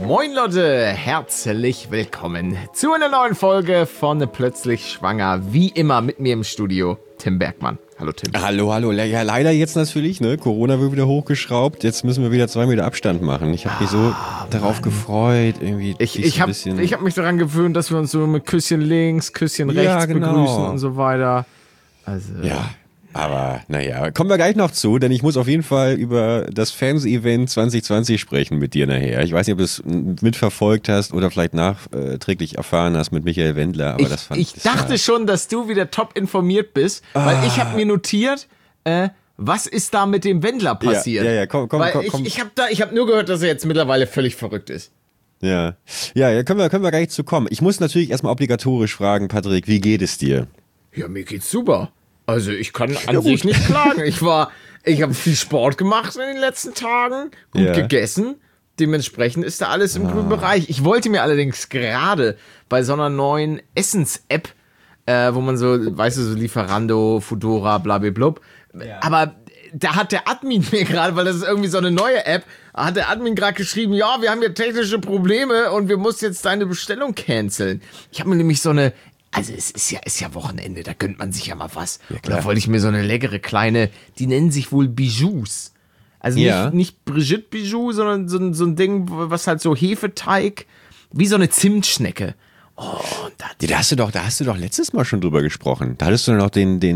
Moin Leute, herzlich willkommen zu einer neuen Folge von Plötzlich Schwanger. Wie immer mit mir im Studio, Tim Bergmann. Hallo Tim. Hallo. Ja, leider jetzt natürlich, ne? Corona wird wieder hochgeschraubt. Jetzt müssen wir wieder 2 Meter Abstand machen. Ich habe mich so darauf gefreut. Irgendwie Ich hab mich daran gewöhnt, dass wir uns so mit Küsschen links, Küsschen rechts begrüßen und so weiter. Also, ja, aber naja, kommen wir gleich noch zu, denn ich muss auf jeden Fall über das Fans-Event 2020 sprechen mit dir nachher. Ich weiß nicht, ob du es mitverfolgt hast oder vielleicht nachträglich erfahren hast mit Michael Wendler, aber ich dachte schon, dass du wieder top informiert bist, weil ich habe mir notiert, was ist da mit dem Wendler passiert? Ja, komm. Ich habe nur gehört, dass er jetzt mittlerweile völlig verrückt ist. Ja, können wir gleich zu kommen. Ich muss natürlich erstmal obligatorisch fragen, Patrick, wie geht es dir? Ja, mir geht's super. Also ich kann an sich nicht klagen. Ich habe viel Sport gemacht in den letzten Tagen, gut gegessen. Dementsprechend ist da alles im grünen Bereich. Ich wollte mir allerdings gerade bei so einer neuen Essens-App, wo man so, weißt du, so Lieferando, Foodora, blablabla. Aber da hat der Admin mir gerade, weil das ist irgendwie so eine neue App, hat der Admin gerade geschrieben, ja, wir haben hier technische Probleme und wir müssen jetzt deine Bestellung canceln. Ich habe mir nämlich so eine, also es ist ja Wochenende, da gönnt man sich ja mal was. Ja, und da wollte ich mir so eine leckere kleine, die nennen sich wohl Bijous. Also nicht Brigitte Bijou, sondern so ein Ding, was halt so Hefeteig, wie so eine Zimtschnecke. Oh, da hast du doch letztes Mal schon drüber gesprochen. Da hattest du noch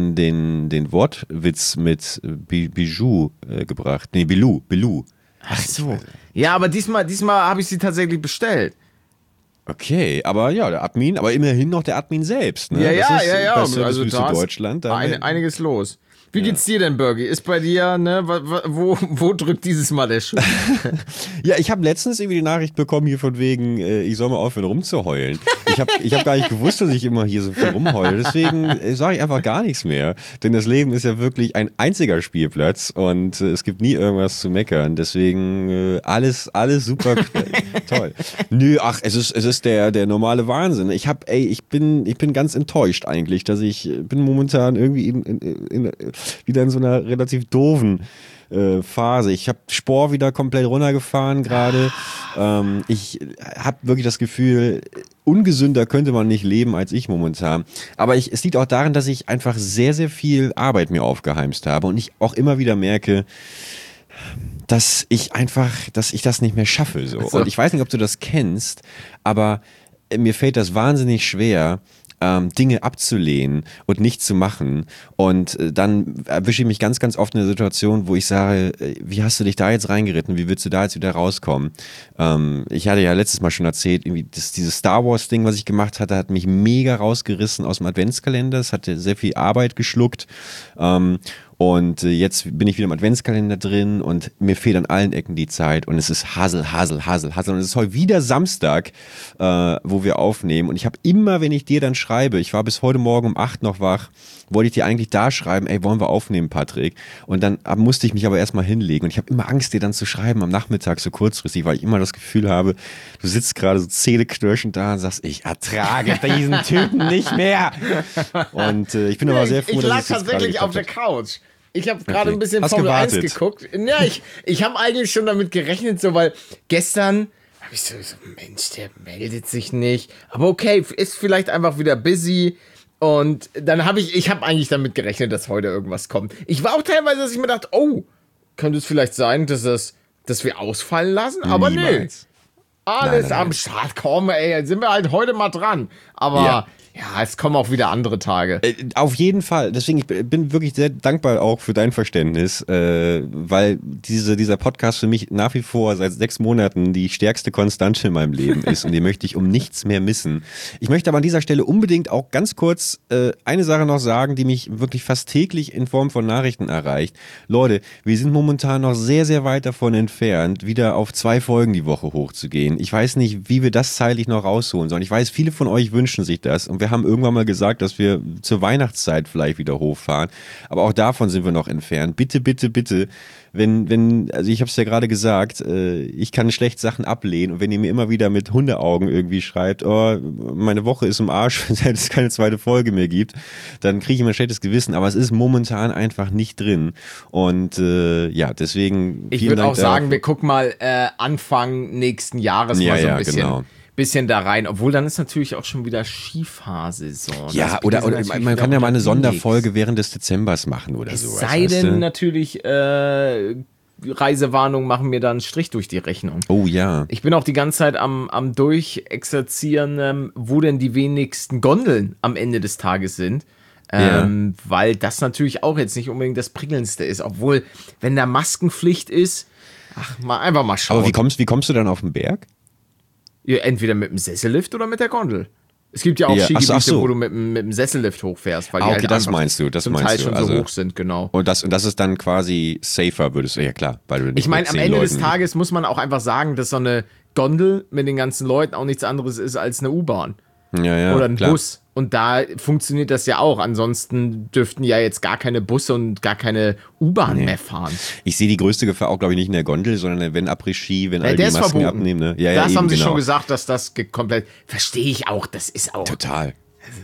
den Wortwitz mit Bijou gebracht. Nee, Bilou. Ach so. Ja, aber diesmal habe ich sie tatsächlich bestellt. Okay, aber ja, der Admin, aber immerhin noch der Admin selbst, ne? Ja. Also da Deutschland. Einiges los. Wie geht's dir denn, Bergi? Ist bei dir, ne, wo drückt dieses Mal der Schuh? Ja, ich habe letztens irgendwie die Nachricht bekommen hier von wegen, ich soll mal aufhören rumzuheulen. Ich hab gar nicht gewusst, dass ich immer hier so viel rumheule. Deswegen sage ich einfach gar nichts mehr. Denn das Leben ist ja wirklich ein einziger Spielplatz und es gibt nie irgendwas zu meckern. Deswegen alles super toll. Nö, es ist der normale Wahnsinn. Ich bin ganz enttäuscht eigentlich, dass ich bin momentan irgendwie wieder in so einer relativ doofen Phase. Ich habe Sport wieder komplett runtergefahren gerade. Ich habe wirklich das Gefühl, ungesünder könnte man nicht leben als ich momentan. Aber es liegt auch daran, dass ich einfach sehr, sehr viel Arbeit mir aufgeheimst habe und ich auch immer wieder merke, dass ich das nicht mehr schaffe. So. Und ich weiß nicht, ob du das kennst, aber mir fällt das wahnsinnig schwer, Dinge abzulehnen und nicht zu machen. Und dann erwische ich mich ganz, ganz oft in einer Situation, wo ich sage, wie hast du dich da jetzt reingeritten? Wie willst du da jetzt wieder rauskommen? Ich hatte ja letztes Mal schon erzählt, irgendwie dieses Star Wars Ding, was ich gemacht hatte, hat mich mega rausgerissen aus dem Adventskalender. Es hatte sehr viel Arbeit geschluckt. Und jetzt bin ich wieder im Adventskalender drin und mir fehlt an allen Ecken die Zeit und es ist Hasel. Und es ist heute wieder Samstag, wo wir aufnehmen und ich habe immer, wenn ich dir dann schreibe, ich war bis heute Morgen um 8 noch wach, wollte ich dir eigentlich da schreiben, ey, wollen wir aufnehmen, Patrick? Und dann musste ich mich aber erstmal hinlegen und ich habe immer Angst, dir dann zu schreiben am Nachmittag so kurzfristig, weil ich immer das Gefühl habe, du sitzt gerade so zähneknirschend da und sagst, ich ertrage diesen Typen nicht mehr. Und ich bin aber sehr froh, dass ich lag tatsächlich auf der Couch. Ich habe gerade ein bisschen Formel 1 geguckt. Ja, ich habe eigentlich schon damit gerechnet, so, weil gestern habe ich so, Mensch, der meldet sich nicht. Aber okay, ist vielleicht einfach wieder busy. Und dann habe ich habe eigentlich damit gerechnet, dass heute irgendwas kommt. Ich war auch teilweise, dass ich mir dachte, oh, könnte es vielleicht sein, dass wir ausfallen lassen? Aber nee. Alles am Start, komm, ey, sind wir halt heute mal dran. Aber ja, es kommen auch wieder andere Tage. Auf jeden Fall. Deswegen, ich bin wirklich sehr dankbar auch für dein Verständnis, weil dieser Podcast für mich nach wie vor seit 6 Monaten die stärkste Konstante in meinem Leben ist und die möchte ich um nichts mehr missen. Ich möchte aber an dieser Stelle unbedingt auch ganz kurz eine Sache noch sagen, die mich wirklich fast täglich in Form von Nachrichten erreicht. Leute, wir sind momentan noch sehr, sehr weit davon entfernt, wieder auf 2 Folgen die Woche hochzugehen. Ich weiß nicht, wie wir das zeitlich noch rausholen sollen. Ich weiß, viele von euch wünschen sich das und wir haben irgendwann mal gesagt, dass wir zur Weihnachtszeit vielleicht wieder hochfahren. Aber auch davon sind wir noch entfernt. Bitte, bitte, bitte also ich habe es ja gerade gesagt, ich kann schlecht Sachen ablehnen und wenn ihr mir immer wieder mit Hundeaugen irgendwie schreibt, oh, meine Woche ist im Arsch, seit es keine zweite Folge mehr gibt, dann kriege ich immer ein schlechtes Gewissen, aber es ist momentan einfach nicht drin und deswegen ich würde auch sagen, wir gucken mal Anfang nächsten Jahres mal so ein bisschen. Genau. Bisschen da rein, obwohl dann ist natürlich auch schon wieder Skifahrsaison. Ja, oder man kann ja mal eine Sonderfolge während des Dezembers machen oder so. Es sei denn natürlich, Reisewarnung machen mir da einen Strich durch die Rechnung. Oh ja. Ich bin auch die ganze Zeit am Durchexerzieren, wo denn die wenigsten Gondeln am Ende des Tages sind. Weil das natürlich auch jetzt nicht unbedingt das Prickelndste ist. Obwohl, wenn da Maskenpflicht ist, einfach mal schauen. Aber wie kommst du dann auf den Berg? Ja, entweder mit dem Sessellift oder mit der Gondel. Es gibt ja auch Skigebiete, wo du mit dem Sessellift hochfährst, weil die halt das meinst du, zum Teil schon so hoch sind, genau. Und das ist dann quasi safer, würdest du, ja klar. Weil du nicht ich meine, am Ende des Tages muss man auch einfach sagen, dass so eine Gondel mit den ganzen Leuten auch nichts anderes ist als eine U-Bahn. Ja, oder ein klar. Bus. Und da funktioniert das ja auch. Ansonsten dürften ja jetzt gar keine Busse und gar keine U-Bahn mehr fahren. Ich sehe die größte Gefahr auch, glaube ich, nicht in der Gondel, sondern wenn Après-Ski, wenn all die Masken verboten. abnehmen. Ne? Das haben sie schon gesagt, dass das komplett... Verstehe ich auch, das ist auch... Total.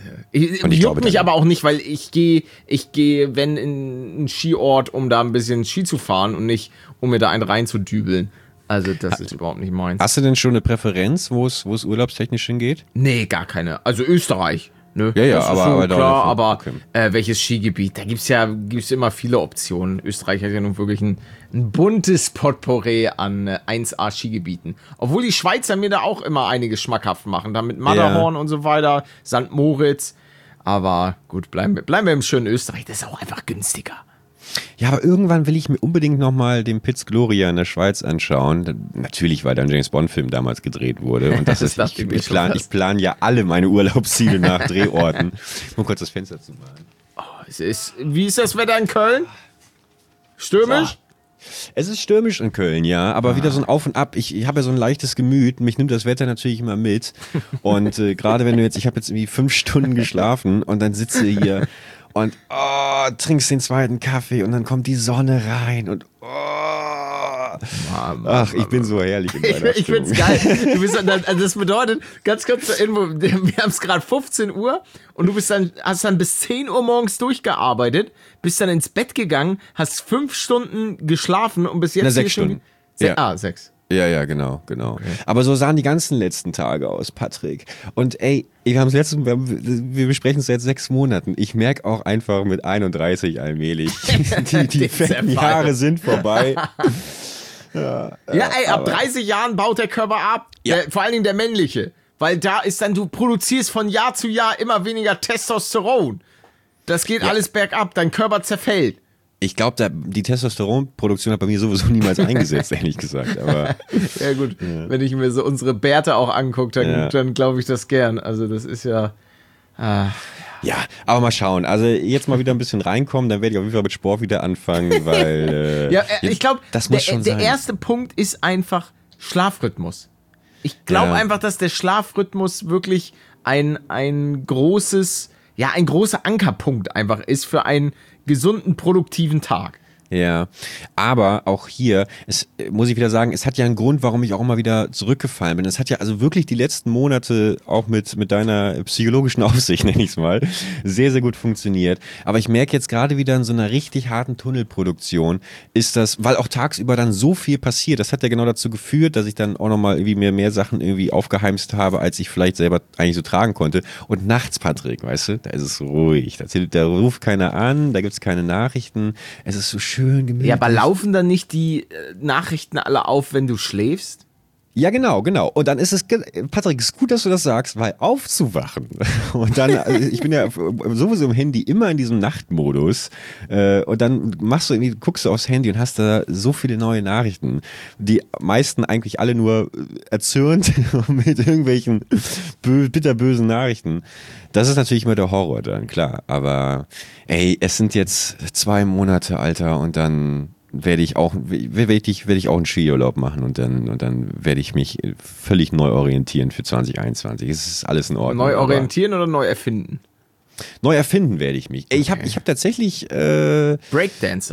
Juckt mich aber auch nicht, weil ich gehe, wenn in einen Skiort, um da ein bisschen Ski zu fahren und nicht, um mir da einen reinzudübeln. Also das ist überhaupt nicht meins. Hast du denn schon eine Präferenz, wo es urlaubstechnisch hingeht? Nee, gar keine. Also Österreich. Ne? Ja, das ist aber klar, aber welches Skigebiet? Da gibt's immer viele Optionen. Österreich hat ja nun wirklich ein buntes Potpourri an 1A Skigebieten. Obwohl die Schweizer mir da auch immer einiges schmackhaft machen. Da mit Matterhorn und so weiter, St. Moritz. Aber gut, bleiben wir im schönen Österreich. Das ist auch einfach günstiger. Ja, aber irgendwann will ich mir unbedingt nochmal den Piz Gloria in der Schweiz anschauen. Natürlich, weil da ein James-Bond-Film damals gedreht wurde. Und das ist, ich plan ja alle meine Urlaubsziele nach Drehorten. Nur kurz das Fenster zu machen. Wie ist das Wetter in Köln? Stürmisch? Es ist stürmisch in Köln, ja, aber wieder so ein Auf und Ab. Ich habe ja so ein leichtes Gemüt. Mich nimmt das Wetter natürlich immer mit. Und gerade wenn ich habe jetzt irgendwie 5 Stunden geschlafen und dann sitze hier und trinkst den zweiten Kaffee und dann kommt die Sonne rein und ach, ich bin so herrlich in meiner Ich find's geil. Also das bedeutet, ganz kurz zur Info, wir haben es gerade 15 Uhr und du hast dann bis 10 Uhr morgens durchgearbeitet, bist dann ins Bett gegangen, hast 5 Stunden geschlafen und bis jetzt 6 Stunden. 6. Ja, genau. Okay. Aber so sahen die ganzen letzten Tage aus, Patrick. Und ey, wir besprechen es seit 6 Monaten. Ich merke auch einfach mit 31 allmählich, die fetten Jahre sind vorbei. Ab 30 Jahren baut der Körper ab. Ja. Vor allen Dingen der männliche. Weil da ist dann, du produzierst von Jahr zu Jahr immer weniger Testosteron. Das geht alles bergab, dein Körper zerfällt. Ich glaube, die Testosteronproduktion hat bei mir sowieso niemals eingesetzt, ehrlich gesagt. Aber, ja gut, wenn ich mir so unsere Bärte auch angucke, dann glaube ich das gern. Also das ist ja... Ja, aber mal schauen. Also jetzt mal wieder ein bisschen reinkommen, dann werde ich auf jeden Fall mit Sport wieder anfangen, weil... ich glaube, der erste Punkt ist einfach Schlafrhythmus. Ich glaube einfach, dass der Schlafrhythmus wirklich ein großer Ankerpunkt einfach ist für einen gesunden, produktiven Tag. Ja, aber auch hier, muss ich wieder sagen, es hat ja einen Grund, warum ich auch immer wieder zurückgefallen bin. Es hat ja also wirklich die letzten Monate auch mit deiner psychologischen Aufsicht, nenne ich es mal, sehr, sehr gut funktioniert. Aber ich merke jetzt gerade wieder in so einer richtig harten Tunnelproduktion ist das, weil auch tagsüber dann so viel passiert, das hat ja genau dazu geführt, dass ich dann auch nochmal irgendwie mehr Sachen irgendwie aufgeheimst habe, als ich vielleicht selber eigentlich so tragen konnte. Und nachts, Patrick, weißt du, da ist es ruhig, da ruft keiner an, da gibt es keine Nachrichten, es ist so schön gemütlich. Ja, aber laufen dann nicht die Nachrichten alle auf, wenn du schläfst? Ja, genau. Und dann ist es, Patrick, ist gut, dass du das sagst, weil aufzuwachen und dann, ich bin ja sowieso im Handy immer in diesem Nachtmodus und dann guckst du aufs Handy und hast da so viele neue Nachrichten, die meisten eigentlich alle nur erzürnt mit irgendwelchen bitterbösen Nachrichten. Das ist natürlich immer der Horror dann, klar. Aber ey, es sind jetzt 2 Monate, Alter, und dann werde ich auch einen Skiurlaub machen und dann werde ich mich völlig neu orientieren für 2021. Es ist alles in Ordnung. Neu orientieren oder neu erfinden? Neu erfinden werde ich mich. Ey, ich hab tatsächlich Breakdancer.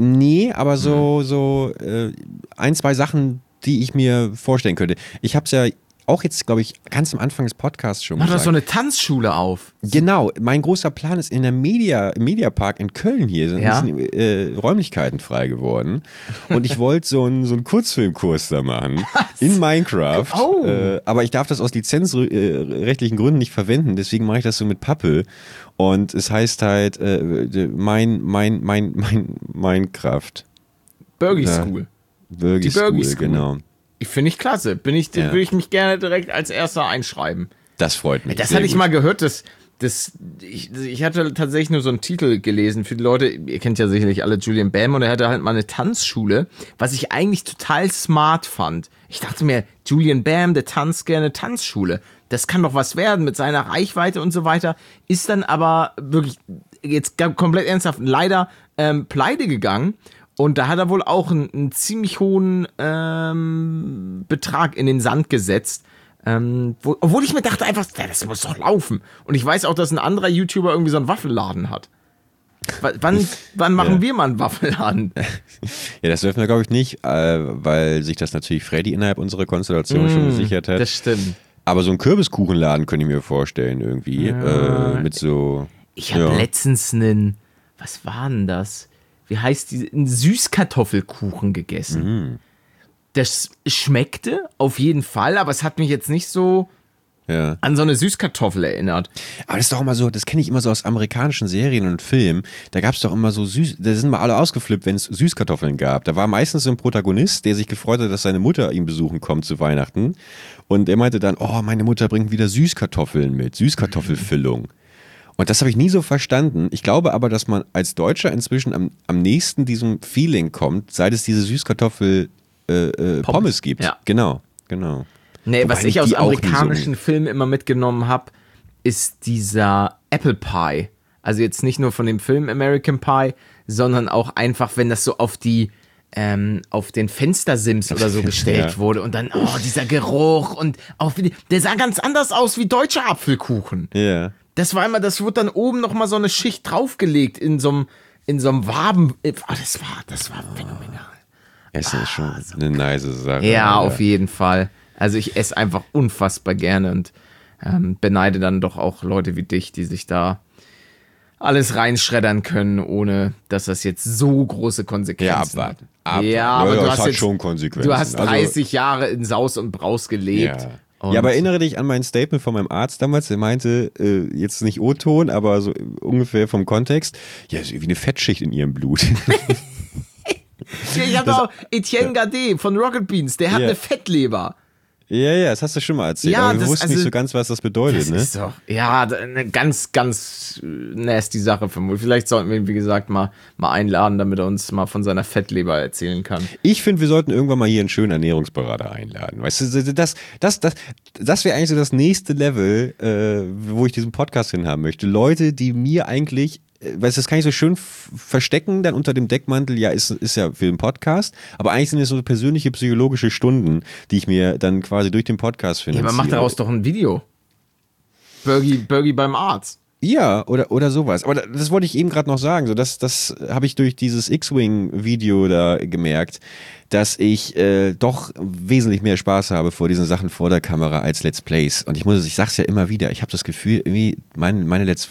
Nee, aber so ein, zwei Sachen, die ich mir vorstellen könnte. Ich habe es ja auch jetzt, glaube ich, ganz am Anfang des Podcasts schon Mach gesagt. doch so eine Tanzschule auf. Genau, mein großer Plan ist in der im Mediapark in Köln hier, sind Räumlichkeiten frei geworden. Und ich wollte so einen Kurzfilmkurs da machen in Minecraft. Oh. Aber ich darf das aus lizenzrechtlichen Gründen nicht verwenden, deswegen mache ich das so mit Pappe. Und es heißt halt Minecraft. Burgi School. Burgi School, genau. Ich finde ich klasse. Würde ich mich gerne direkt als erster einschreiben. Das freut mich. Das hatte ich mal gehört, ich hatte tatsächlich nur so einen Titel gelesen für die Leute, ihr kennt ja sicherlich alle Julian Bam, und er hatte halt mal eine Tanzschule, was ich eigentlich total smart fand. Ich dachte mir, Julian Bam, der tanzt gerne Tanzschule. Das kann doch was werden mit seiner Reichweite und so weiter. Ist dann aber wirklich jetzt komplett ernsthaft leider pleite gegangen. Und da hat er wohl auch einen ziemlich hohen Betrag in den Sand gesetzt. Obwohl ich mir dachte einfach, das muss doch laufen. Und ich weiß auch, dass ein anderer YouTuber irgendwie so einen Waffelladen hat. Wann machen wir mal einen Waffelladen? Ja, das dürfen wir, glaube ich, nicht, weil sich das natürlich Freddy innerhalb unserer Konstellation schon gesichert hat. Das stimmt. Aber so einen Kürbiskuchenladen könnte ich mir vorstellen irgendwie. Mit so... Ich habe letztens was war denn das? Wie heißt einen Süßkartoffelkuchen gegessen. Das schmeckte auf jeden Fall, aber es hat mich jetzt nicht so an so eine Süßkartoffel erinnert. Aber das ist doch immer so, das kenne ich immer so aus amerikanischen Serien und Filmen. Da gab es doch immer so da sind mal alle ausgeflippt, wenn es Süßkartoffeln gab. Da war meistens so ein Protagonist, der sich gefreut hat, dass seine Mutter ihn besuchen kommt zu Weihnachten. Und er meinte dann, oh, meine Mutter bringt wieder Süßkartoffeln mit, Süßkartoffelfüllung. Und das habe ich nie so verstanden. Ich glaube aber, dass man als Deutscher inzwischen am nächsten diesem Feeling kommt, seit es diese Süßkartoffel-Pommes gibt. Ja. Genau. Nee, Wobei was ich aus die auch nie amerikanischen Filmen immer mitgenommen habe, ist dieser Apple Pie. Also jetzt nicht nur von dem Film American Pie, sondern auch einfach, wenn das so auf den Fenstersims oder so gestellt wurde und dann, dieser Geruch und auch der sah ganz anders aus wie deutscher Apfelkuchen. Ja. Das war immer, das wurde dann oben nochmal so eine Schicht draufgelegt in so einem Waben. Das war phänomenal. Essen ist schon eine nice Sache. Ja, auf jeden Fall. Also ich esse einfach unfassbar gerne und beneide dann doch auch Leute wie dich, die sich da alles reinschreddern können, ohne dass das jetzt so große Konsequenzen hat. Ja, aber du hast schon Konsequenzen. Du hast 30 Jahre in Saus und Braus gelebt. Ja, aber erinnere dich an mein Statement von meinem Arzt damals, der meinte, jetzt nicht O-Ton, aber so ungefähr vom Kontext, ja, ist irgendwie eine Fettschicht in ihrem Blut. Ich habe auch Etienne Gade von Rocket Beans, der hat eine Fettleber. Ja, das hast du schon mal erzählt, aber wir wussten nicht so ganz, was das bedeutet, ne? Ist doch, eine ganz, ganz nasty Sache vermutlich. Vielleicht sollten wir ihn, wie gesagt, mal einladen, damit er uns mal von seiner Fettleber erzählen kann. Ich finde, wir sollten irgendwann mal hier einen schönen Ernährungsberater einladen. Weißt du, das wäre eigentlich so das nächste Level, wo ich diesen Podcast hinhaben möchte. Leute, die mir eigentlich, weißt du, das kann ich so schön verstecken, dann unter dem Deckmantel, ja, ist ja für den Podcast, aber eigentlich sind es so persönliche psychologische Stunden, die ich mir dann quasi durch den Podcast finde. Ja, aber mach daraus doch ein Video. Burgi beim Arzt. Ja, oder sowas. Aber das wollte ich eben gerade noch sagen. So, das habe ich durch dieses X-Wing-Video da gemerkt, dass ich doch wesentlich mehr Spaß habe vor diesen Sachen vor der Kamera als Let's Plays. Und ich sag's ja immer wieder, ich habe das Gefühl, irgendwie meine Let's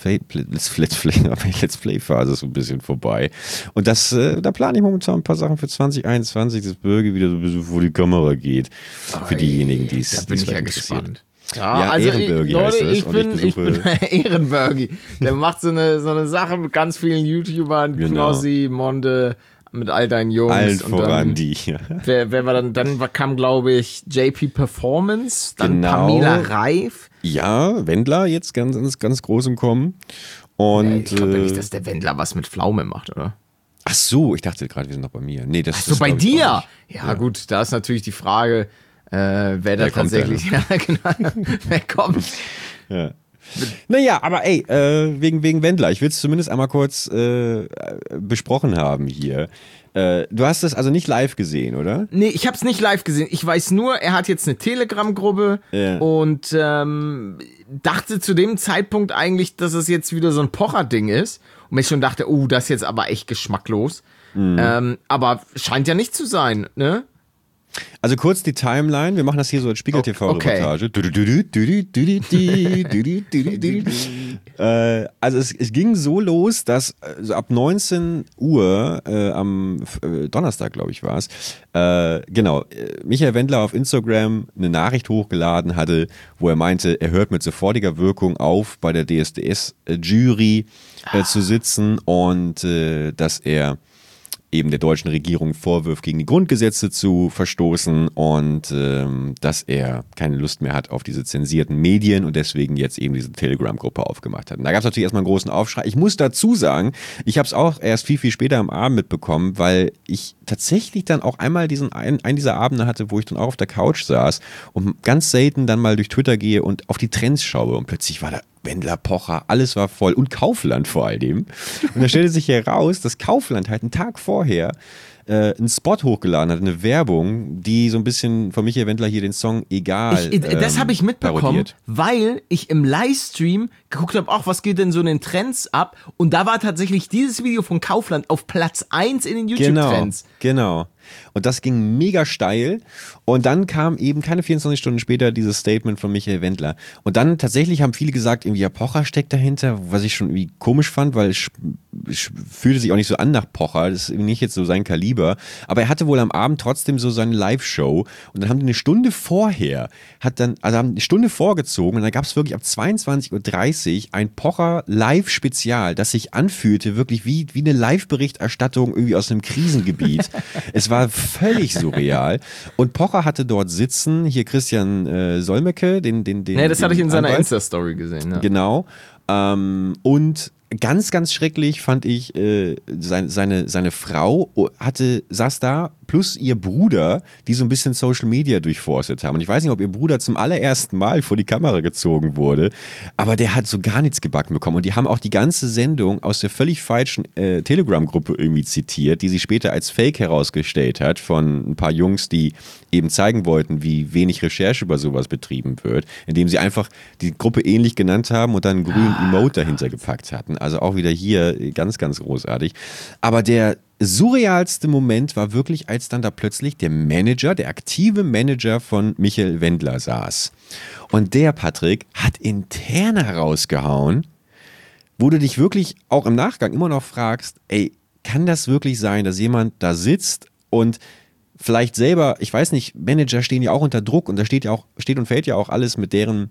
Play-Phase ist so ein bisschen vorbei. Und da plane ich momentan ein paar Sachen für 2021, das Burger wieder so ein bisschen vor die Kamera geht. Für diejenigen, die es Da bin ich ja gespannt. Ja, also Ehrenburgi Leute, heißt es. ich bin Ehrenburgi. Der macht so eine Sache mit ganz vielen YouTubern, Knossi, Monde, mit all deinen Jungs. Allen und voran dann, die. Wer war dann kam, glaube ich, JP Performance, dann Pamela Reif. Ja, Wendler jetzt ganz groß im Kommen. Und, ich glaube nicht, dass der Wendler was mit Pflaume macht, oder? Ach so, ich dachte gerade, wir sind noch bei mir. Nee, das ist bei dir? Ja, gut, da ist natürlich die Frage, wer da tatsächlich, wer kommt. Ja. Naja, aber ey, wegen Wendler, ich will es zumindest einmal kurz besprochen haben hier. Du hast es also nicht live gesehen, oder? Nee, ich hab's nicht live gesehen. Ich weiß nur, er hat jetzt eine Telegram-Gruppe und dachte zu dem Zeitpunkt eigentlich, dass es jetzt wieder so ein Pocher-Ding ist. Und ich schon dachte, das ist jetzt aber echt geschmacklos. Aber scheint ja nicht zu sein, ne? Also kurz die Timeline, wir machen das hier so als Spiegel-TV-Reportage. Also es ging so los, dass so ab 19 Uhr am Donnerstag, glaube ich, war es, Michael Wendler auf Instagram eine Nachricht hochgeladen hatte, wo er meinte, er hört mit sofortiger Wirkung auf, bei der DSDS-Jury zu sitzen und dass er eben der deutschen Regierung vorwirft, gegen die Grundgesetze zu verstoßen und dass er keine Lust mehr hat auf diese zensierten Medien und deswegen jetzt eben diese Telegram-Gruppe aufgemacht hat. Und da gab es natürlich erstmal einen großen Aufschrei. Ich muss dazu sagen, ich habe es auch erst viel, viel später am Abend mitbekommen, weil ich tatsächlich dann auch einmal einen dieser Abende hatte, wo ich dann auch auf der Couch saß und ganz selten dann mal durch Twitter gehe und auf die Trends schaue und plötzlich war da Wendler, Pocher, alles war voll und Kaufland vor allem. Und da stellte sich heraus, dass Kaufland halt einen Tag vorher einen Spot hochgeladen hat, eine Werbung, die so ein bisschen von Michael Wendler hier den Song Egal das habe ich mitbekommen, parodiert. weil ich im Livestream geguckt habe, was geht denn so in den Trends ab? Und da war tatsächlich dieses Video von Kaufland auf Platz 1 in den YouTube-Trends. Genau. Und das ging mega steil. Und dann kam eben keine 24 Stunden später dieses Statement von Michael Wendler. Und dann tatsächlich haben viele gesagt, irgendwie, ja, Pocher steckt dahinter, was ich schon irgendwie komisch fand, weil es fühlte sich auch nicht so an nach Pocher. Das ist irgendwie nicht jetzt so sein Kaliber. Aber er hatte wohl am Abend trotzdem so seine Live-Show. Und dann haben die eine Stunde vorher, haben eine Stunde vorgezogen. Und dann gab es wirklich ab 22:30 Uhr ein Pocher-Live-Spezial, das sich anfühlte, wirklich wie eine Live-Berichterstattung irgendwie aus einem Krisengebiet. Es war völlig surreal. Und Pocher hatte dort sitzen, hier Christian Solmecke, den das hatte ich in seiner Anwalt. Insta-Story gesehen. Ja. Genau. Und ganz, ganz schrecklich fand ich, seine Frau saß da, plus ihr Bruder, die so ein bisschen Social Media durchforstet haben. Und ich weiß nicht, ob ihr Bruder zum allerersten Mal vor die Kamera gezogen wurde, aber der hat so gar nichts gebacken bekommen. Und die haben auch die ganze Sendung aus der völlig falschen Telegram-Gruppe irgendwie zitiert, die sich später als Fake herausgestellt hat von ein paar Jungs, die eben zeigen wollten, wie wenig Recherche über sowas betrieben wird, indem sie einfach die Gruppe ähnlich genannt haben und dann einen grünen Emote dahinter gepackt hatten. Also auch wieder hier ganz, ganz großartig. Aber der surrealste Moment war wirklich, als dann da plötzlich der aktive Manager von Michael Wendler saß. Und der, Patrick, hat Interna rausgehauen, wo du dich wirklich auch im Nachgang immer noch fragst, ey, kann das wirklich sein, dass jemand da sitzt und vielleicht selber, ich weiß nicht, Manager stehen ja auch unter Druck und da steht und fällt ja auch alles mit deren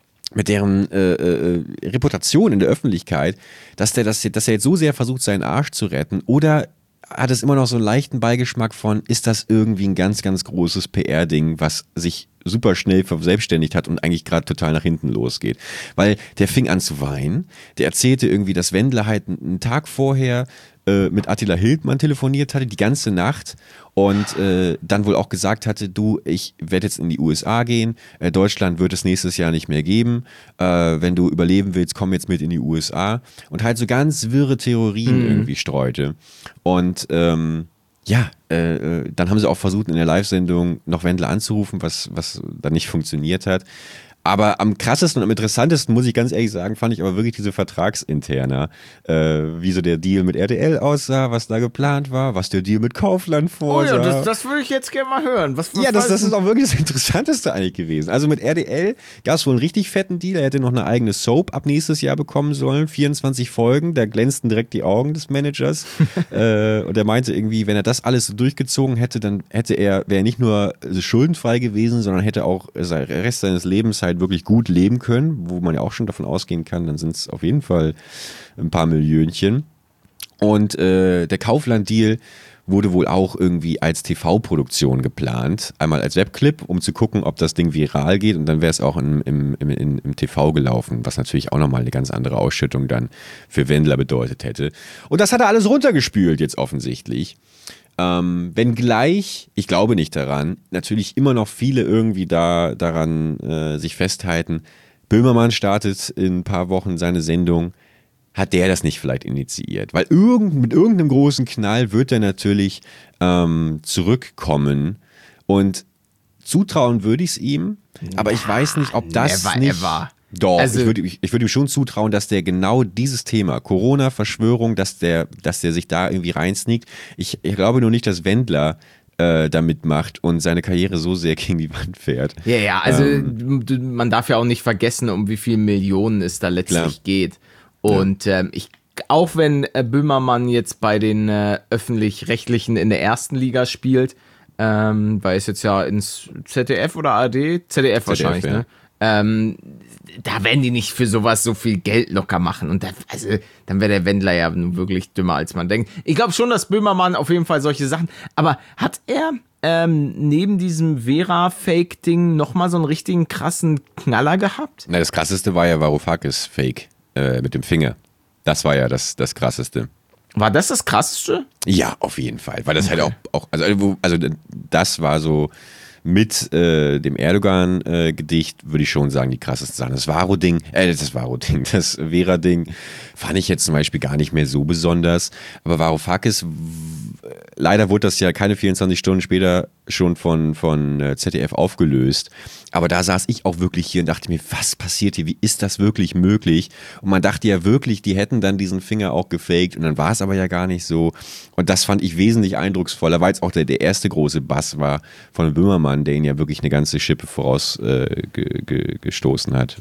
Reputation in der Öffentlichkeit, dass er jetzt so sehr versucht, seinen Arsch zu retten, oder hat es immer noch so einen leichten Beigeschmack von, ist das irgendwie ein ganz, ganz großes PR-Ding, was sich super schnell verselbstständigt hat und eigentlich gerade total nach hinten losgeht. Weil der fing an zu weinen, der erzählte irgendwie, dass Wendler halt einen Tag vorher mit Attila Hildmann telefoniert hatte, die ganze Nacht, und dann wohl auch gesagt hatte, du, ich werde jetzt in die USA gehen, Deutschland wird es nächstes Jahr nicht mehr geben, wenn du überleben willst, komm jetzt mit in die USA, und halt so ganz wirre Theorien irgendwie streute. Und dann haben sie auch versucht, in der Live-Sendung noch Wendler anzurufen, was dann nicht funktioniert hat. Aber am krassesten und am interessantesten, muss ich ganz ehrlich sagen, fand ich aber wirklich diese Vertragsinterna, wie so der Deal mit RTL aussah, was da geplant war, was der Deal mit Kaufland vorsah. Oh ja, das würde ich jetzt gerne mal hören. Was das ist auch wirklich das Interessanteste eigentlich gewesen. Also mit RTL gab es wohl einen richtig fetten Deal. Er hätte noch eine eigene Soap ab nächstes Jahr bekommen sollen, 24 Folgen, da glänzten direkt die Augen des Managers. Und er meinte irgendwie, wenn er das alles so durchgezogen hätte, dann wäre er nicht nur schuldenfrei gewesen, sondern hätte auch den Rest seines Lebens halt wirklich gut leben können, wo man ja auch schon davon ausgehen kann, dann sind es auf jeden Fall ein paar Millionchen. Und der Kaufland-Deal wurde wohl auch irgendwie als TV-Produktion geplant. Einmal als Webclip, um zu gucken, ob das Ding viral geht, und dann wäre es auch im TV gelaufen, was natürlich auch nochmal eine ganz andere Ausschüttung dann für Wendler bedeutet hätte. Und das hat er alles runtergespült jetzt offensichtlich. Wenngleich, ich glaube nicht daran, natürlich immer noch viele irgendwie daran sich festhalten, Böhmermann startet in ein paar Wochen seine Sendung, hat der das nicht vielleicht initiiert? Weil mit irgendeinem großen Knall wird er natürlich zurückkommen, und zutrauen würde ich es ihm, aber ich weiß nicht, ob das Doch, Also, ich würd ihm schon zutrauen, dass der genau dieses Thema, Corona, Verschwörung, dass der sich da irgendwie reinsneakt. Ich glaube nur nicht, dass Wendler da mitmacht und seine Karriere so sehr gegen die Wand fährt. ja, also man darf ja auch nicht vergessen, um wie viele Millionen es da letztlich geht. Und auch wenn Böhmermann jetzt bei den Öffentlich-Rechtlichen in der ersten Liga spielt, weil es jetzt ja ins ZDF oder ARD? ZDF wahrscheinlich, ja. Ne? Da werden die nicht für sowas so viel Geld locker machen. Und dann wäre der Wendler ja nun wirklich dümmer, als man denkt. Ich glaube schon, dass Böhmermann auf jeden Fall solche Sachen. Aber hat er neben diesem Vera-Fake-Ding nochmal so einen richtigen krassen Knaller gehabt? Na, das krasseste war ja Varoufakis-Fake mit dem Finger. Das war ja das Krasseste. War das Krasseste? Ja, auf jeden Fall. Weil das halt auch also das war so mit dem Erdogan-Gedicht, würde ich schon sagen, die krasseste Sache. Das Vera-Ding fand ich jetzt zum Beispiel gar nicht mehr so besonders. Aber Varoufakis, leider wurde das ja keine 24 Stunden später schon von ZDF aufgelöst. Aber da saß ich auch wirklich hier und dachte mir, was passiert hier? Wie ist das wirklich möglich? Und man dachte ja wirklich, die hätten dann diesen Finger auch gefaked und dann war es aber ja gar nicht so. Und das fand ich wesentlich eindrucksvoller, weil es auch der erste große Bass war von Böhmermann, der ihn ja wirklich eine ganze Schippe geschossen hat.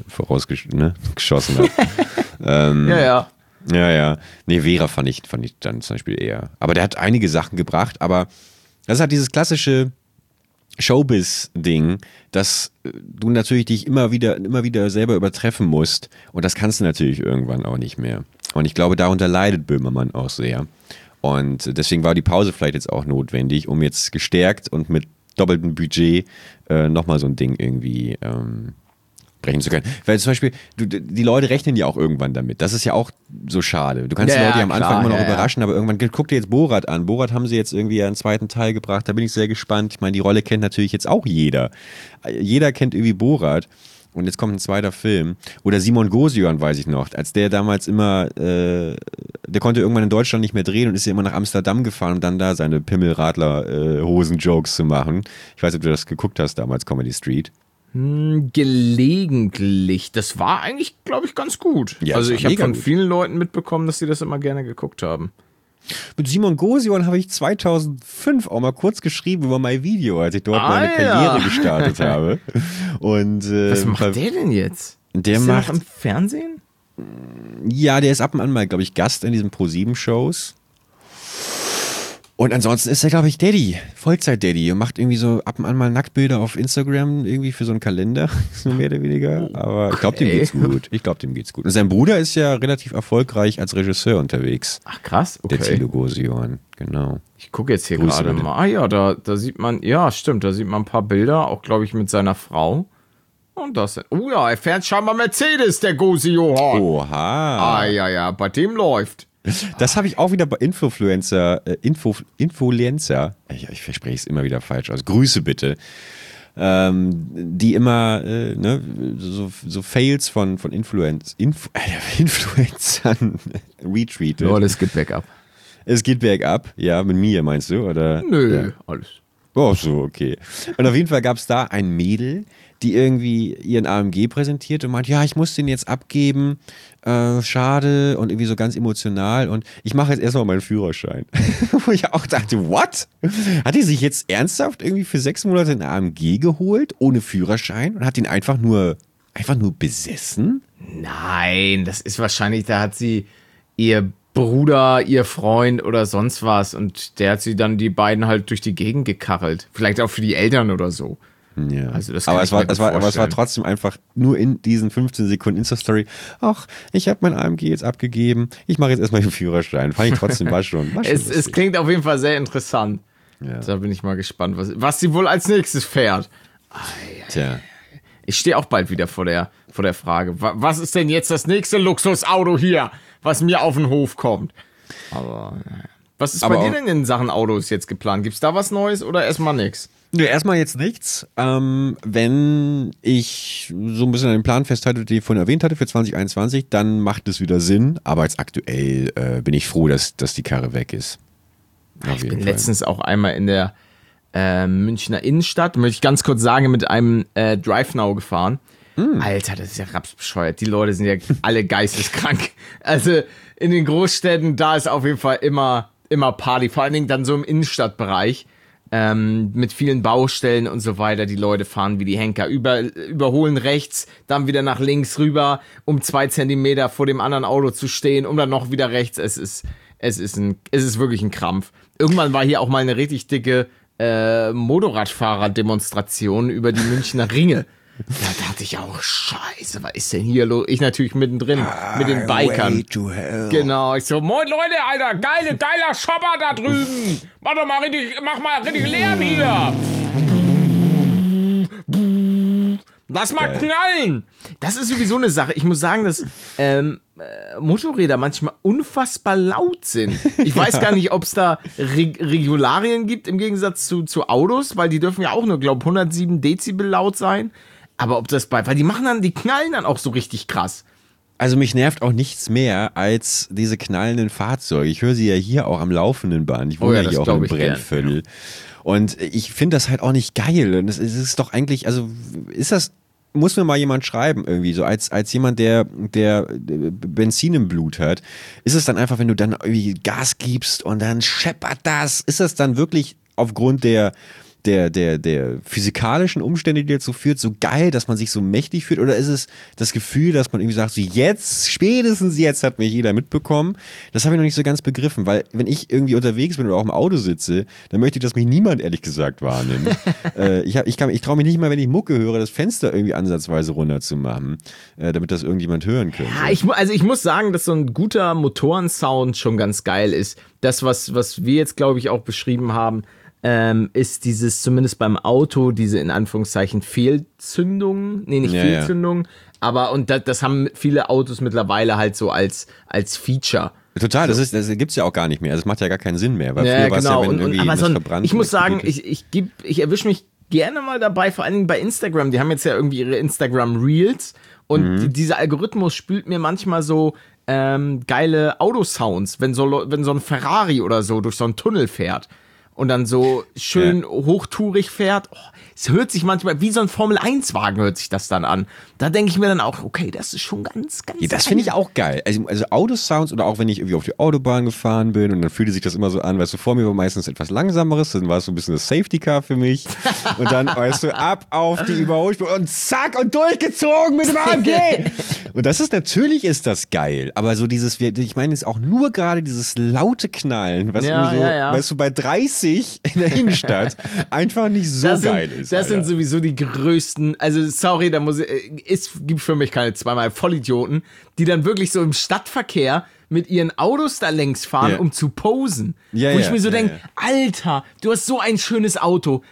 Ja. Ja. Nee, Vera fand ich dann zum Beispiel eher. Aber der hat einige Sachen gebracht, aber das ist halt dieses klassische Showbiz-Ding, dass du natürlich dich immer wieder selber übertreffen musst. Und das kannst du natürlich irgendwann auch nicht mehr. Und ich glaube, darunter leidet Böhmermann auch sehr. Und deswegen war die Pause vielleicht jetzt auch notwendig, um jetzt gestärkt und mit doppeltem Budget nochmal so ein Ding irgendwie brechen zu können. Weil zum Beispiel, die Leute rechnen ja auch irgendwann damit. Das ist ja auch so schade. Du kannst die Leute ja am Anfang immer noch überraschen, aber irgendwann, guck dir jetzt Borat an. Borat haben sie jetzt irgendwie einen zweiten Teil gebracht, da bin ich sehr gespannt. Ich meine, die Rolle kennt natürlich jetzt auch jeder. Jeder kennt irgendwie Borat. Und jetzt kommt ein zweiter Film. Oder Simon Gosian, weiß ich noch, als der damals immer, der konnte irgendwann in Deutschland nicht mehr drehen und ist ja immer nach Amsterdam gefahren, um dann da seine Pimmelradler-Hosen-Jokes zu machen. Ich weiß nicht, ob du das geguckt hast damals, Comedy Street. Gelegentlich. Das war eigentlich, glaube ich, ganz gut. Ja, also ich habe von gut. Vielen Leuten mitbekommen, dass sie das immer gerne geguckt haben. Mit Simon Gosian habe ich 2005 auch mal kurz geschrieben über mein Video, als ich dort meine Karriere gestartet habe. Und, was macht der denn jetzt? Der ist macht der noch im Fernsehen? Ja, der ist ab und an mal, glaube ich, Gast in diesen Pro7-Shows. Und ansonsten ist er, glaube ich, Daddy, Vollzeit-Daddy und macht irgendwie so ab und an mal Nacktbilder auf Instagram irgendwie für so einen Kalender, so mehr oder weniger. Aber ich glaube, dem geht's gut. Und sein Bruder ist ja relativ erfolgreich als Regisseur unterwegs. Ach krass, okay. Der Thilo Gosian, genau. Ich gucke jetzt hier gerade mal. Ah ja, da sieht man, ja stimmt, da sieht man ein paar Bilder, auch glaube ich mit seiner Frau. Und das, oh ja, er fährt scheinbar Mercedes, der Gosi-Johann. Oha. Ah ja, bei dem läuft. Das habe ich auch wieder bei Influencer, ich verspreche es immer wieder falsch, also Grüße bitte, die immer so Fails von Influencern retweetet. Ja, das geht bergab. Es geht bergab, ja, mit mir meinst du, oder? Nö, ja. alles. Oh, so, okay. Und auf jeden Fall gab es da ein Mädel, die irgendwie ihren AMG präsentiert und meint, ja, ich muss den jetzt abgeben, schade und irgendwie so ganz emotional und ich mache jetzt erstmal meinen Führerschein. Wo ich auch dachte, what? Hat die sich jetzt ernsthaft irgendwie für 6 Monate einen AMG geholt, ohne Führerschein und hat ihn einfach nur besessen? Nein, das ist wahrscheinlich, da hat sie ihr Bruder, ihr Freund oder sonst was und der hat sie dann die beiden halt durch die Gegend gekachelt. Vielleicht auch für die Eltern oder so. Ja. Also das aber es war trotzdem einfach nur in diesen 15 Sekunden Insta-Story. Ach, ich habe mein AMG jetzt abgegeben. Ich mache jetzt erstmal den Führerschein. Fand ich trotzdem, war schon es klingt auf jeden Fall sehr interessant. Ja. Da bin ich mal gespannt, was sie wohl als nächstes fährt. Tja. Ich stehe auch bald wieder vor der Frage. Was ist denn jetzt das nächste Luxusauto hier, was mir auf den Hof kommt? Aber was ist bei dir denn in Sachen Autos jetzt geplant? Gibt's da was Neues oder erstmal nichts? Nö, erstmal jetzt nichts. Wenn ich so ein bisschen an den Plan festhalte, den ich vorhin erwähnt hatte für 2021, dann macht es wieder Sinn. Aber jetzt aktuell bin ich froh, dass die Karre weg ist. Ich bin letztens auch einmal in der Münchner Innenstadt, möchte ich ganz kurz sagen, mit einem DriveNow gefahren. Alter, das ist ja rapsbescheuert. Die Leute sind ja alle geisteskrank. Also in den Großstädten, da ist auf jeden Fall immer Party. Vor allen Dingen dann so im Innenstadtbereich. Mit vielen Baustellen und so weiter. Die Leute fahren wie die Henker. Überholen rechts, dann wieder nach links rüber, um 2 Zentimeter vor dem anderen Auto zu stehen, um dann noch wieder rechts. Es ist wirklich ein Krampf. Irgendwann war hier auch mal eine richtig dicke Motorradfahrer-Demonstration über die Münchner Ringe. Da dachte ich auch, scheiße, was ist denn hier los? Ich natürlich mittendrin mit den Bikern. Genau, ich so, moin Leute, Alter, geiler Shopper da drüben. Mach mal richtig Lärm hier. Lass mal knallen. Das ist sowieso eine Sache. Ich muss sagen, dass Motorräder manchmal unfassbar laut sind. Ich weiß gar nicht, ob es da Regularien gibt im Gegensatz zu Autos, weil die dürfen ja auch nur, glaube ich, 107 Dezibel laut sein. Aber ob das weil die knallen dann auch so richtig krass. Also mich nervt auch nichts mehr als diese knallenden Fahrzeuge. Ich höre sie ja hier auch am laufenden Band. Ich wohne ja hier auch im Brennviertel. Und ich finde das halt auch nicht geil. Und es ist doch eigentlich, also muss mir mal jemand schreiben irgendwie, so als jemand, der Benzin im Blut hat, ist es dann einfach, wenn du dann irgendwie Gas gibst und dann scheppert das, ist das dann wirklich aufgrund der physikalischen Umstände, die dazu führt, so geil, dass man sich so mächtig fühlt? Oder ist es das Gefühl, dass man irgendwie sagt, so jetzt, spätestens jetzt hat mich jeder mitbekommen? Das habe ich noch nicht so ganz begriffen, weil wenn ich irgendwie unterwegs bin oder auch im Auto sitze, dann möchte ich, dass mich niemand ehrlich gesagt wahrnimmt. Ich traue mich nicht mal, wenn ich Mucke höre, das Fenster irgendwie ansatzweise runterzumachen, damit das irgendjemand hören könnte. Ja, ich muss sagen, dass so ein guter Motorensound schon ganz geil ist. Das, was wir jetzt, glaube ich, auch beschrieben haben, ist dieses, zumindest beim Auto, diese in Anführungszeichen Fehlzündung, Fehlzündung, aber und das haben viele Autos mittlerweile halt so als Feature. Total, so. Das gibt's ja auch gar nicht mehr, das macht ja gar keinen Sinn mehr, weil früher war es ja, wenn irgendwie was verbrannt. Ich muss sagen, ich erwische mich gerne mal dabei, vor allen Dingen bei Instagram, die haben jetzt ja irgendwie ihre Instagram Reels und dieser Algorithmus spült mir manchmal so geile Autosounds, wenn so ein Ferrari oder so durch so einen Tunnel fährt. Und dann so schön hochtourig fährt. Oh, es hört sich manchmal, wie so ein Formel-1-Wagen hört sich das dann an. Da denke ich mir dann auch, okay, das ist schon ganz ja, das finde ich auch geil. Also Autosounds oder auch wenn ich irgendwie auf die Autobahn gefahren bin und dann fühlte sich das immer so an, weißt du, vor mir war meistens etwas Langsameres, dann war es so ein bisschen das Safety-Car für mich. Und dann, weißt du, ab auf die Überholspur und zack und durchgezogen mit dem AMG. Und natürlich ist das geil. Aber so dieses, ich meine jetzt auch nur gerade dieses laute Knallen, was weißt du, bei 30 in der Innenstadt einfach nicht so geil ist. Das sind sowieso die größten, also sorry, es gibt für mich keine zweimal Vollidioten, die dann wirklich so im Stadtverkehr mit ihren Autos da längs fahren, um zu posen. Wo ich mir so denke, Alter, du hast so ein schönes Auto,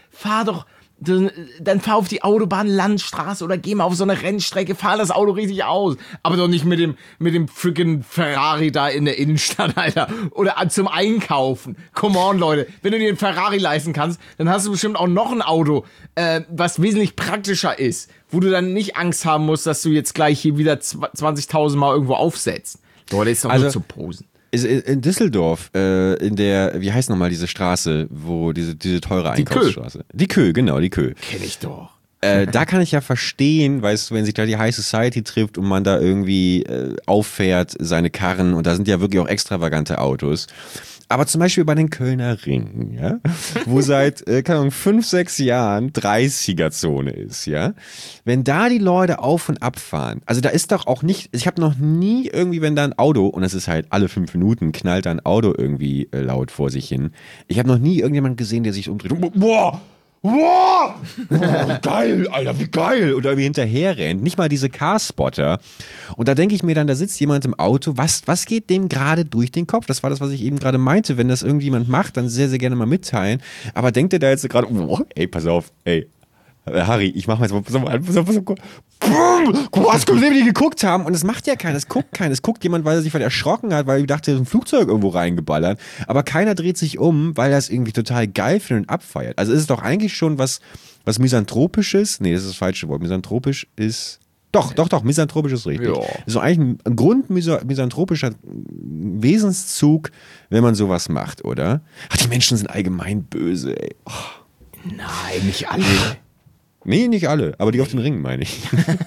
dann fahr auf die Autobahn, Landstraße oder geh mal auf so eine Rennstrecke, fahr das Auto richtig aus. Aber doch nicht mit dem freaking Ferrari da in der Innenstadt, Alter. Oder zum Einkaufen. Come on, Leute. Wenn du dir einen Ferrari leisten kannst, dann hast du bestimmt auch noch ein Auto, was wesentlich praktischer ist. Wo du dann nicht Angst haben musst, dass du jetzt gleich hier wieder 20.000 Mal irgendwo aufsetzt. Leute, ist doch nur zu posen. In Düsseldorf, in der, wie heißt nochmal diese Straße, wo diese teure Einkaufsstraße? Die Kö, genau, die Kö. Kenn ich doch. Da kann ich ja verstehen, weißt du, wenn sich da die High Society trifft und man da irgendwie auffährt, seine Karren, und da sind ja wirklich auch extravagante Autos. Aber zum Beispiel bei den Kölner Ringen, ja, wo seit, 5, 6 Jahren 30er-Zone ist, ja. Wenn da die Leute auf und ab fahren, also da ist doch auch nicht, ich habe noch nie irgendwie, wenn da ein Auto, und es ist halt alle 5 Minuten, knallt da ein Auto irgendwie laut vor sich hin. Ich habe noch nie irgendjemand gesehen, der sich umdreht. Boah! Wow! Oh, geil, Alter, wie geil! Oder wie hinterher rennt. Nicht mal diese Carspotter. Und da denke ich mir dann, da sitzt jemand im Auto, was geht dem gerade durch den Kopf? Das war das, was ich eben gerade meinte. Wenn das irgendjemand macht, dann sehr, sehr gerne mal mitteilen. Aber denkt ihr da jetzt gerade, oh, ey, pass auf, ey, Harry, ich mach mal jetzt mal, was gesehen, wie die geguckt haben, und es macht ja keiner, es guckt keiner, es guckt jemand, weil er sich erschrocken hat, weil er dachte, er ist ein Flugzeug irgendwo reingeballert, aber keiner dreht sich um, weil er es irgendwie total geil findet und abfeiert. Also ist es doch eigentlich schon was Misanthropisches, nee, das ist das falsche Wort, misanthropisch ist, doch, misanthropisch ist richtig. Ja. Das ist doch eigentlich ein misanthropischer Wesenszug, wenn man sowas macht, oder? Ach, die Menschen sind allgemein böse, ey. Oh. Nein, nicht alle. Nee, nicht alle, aber die auf den Ringen, meine ich.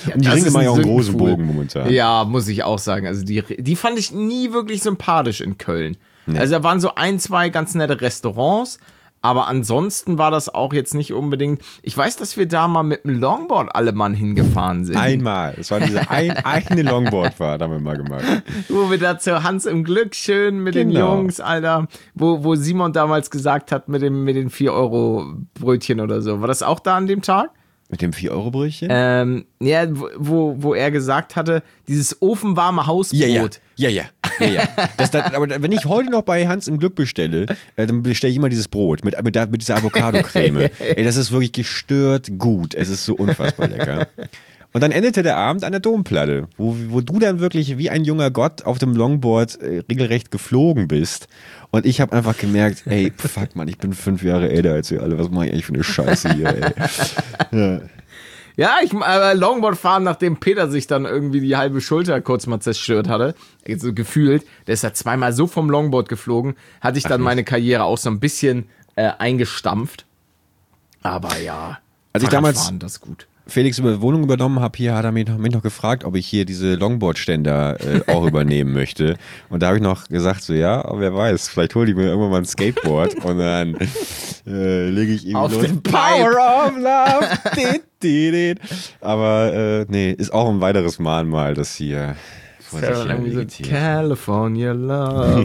Und die das Ringe ist machen ja auch einen Sündenfuhl. großen Bogen momentan. Ja, muss ich auch sagen. Also die fand ich nie wirklich sympathisch in Köln. Nee. Also da waren so ein, zwei ganz nette Restaurants, aber ansonsten war das auch jetzt nicht unbedingt. Ich weiß, dass wir da mal mit dem Longboard alle Mann hingefahren sind. Einmal. Es war diese eine Longboardfahrt, haben wir mal gemacht. Wo wir da zu Hans im Glück schön mit den Genau. Jungs, Alter, wo Simon damals gesagt hat mit den 4-Euro-Brötchen oder so. War das auch da an dem Tag? Mit dem 4-Euro-Brötchen? Ja, wo er gesagt hatte, dieses ofenwarme Hausbrot. Ja. Aber wenn ich heute noch bei Hans im Glück bestelle, dann bestelle ich immer dieses Brot mit dieser Avocado-Creme. Ey, das ist wirklich gestört gut. Es ist so unfassbar lecker. Und dann endete der Abend an der Domplatte, wo du dann wirklich wie ein junger Gott auf dem Longboard regelrecht geflogen bist. Und ich habe einfach gemerkt, ey, fuck man, ich bin 5 Jahre älter als ihr alle. Was mache ich eigentlich für eine Scheiße hier, ey? Ja. Ja, aber Longboard fahren, nachdem Peter sich dann irgendwie die halbe Schulter kurz mal zerstört hatte, so gefühlt, der ist ja zweimal so vom Longboard geflogen, hatte ich dann meine Karriere auch so ein bisschen eingestampft. Aber ja, Als ich damals Fahrradfahren, das ist gut. Felix Wohnung übernommen habe, hier hat er mich noch gefragt, ob ich hier diese Longboard-Ständer auch übernehmen möchte. Und da habe ich noch gesagt, so ja, aber wer weiß, vielleicht hole ich mir irgendwann mal ein Skateboard und dann lege ich ihm Auf los. den Power of Love. Aber nee, ist auch ein weiteres Mahnmal, das hier vor sich hin Irgendwie so, vegetiert. California Love.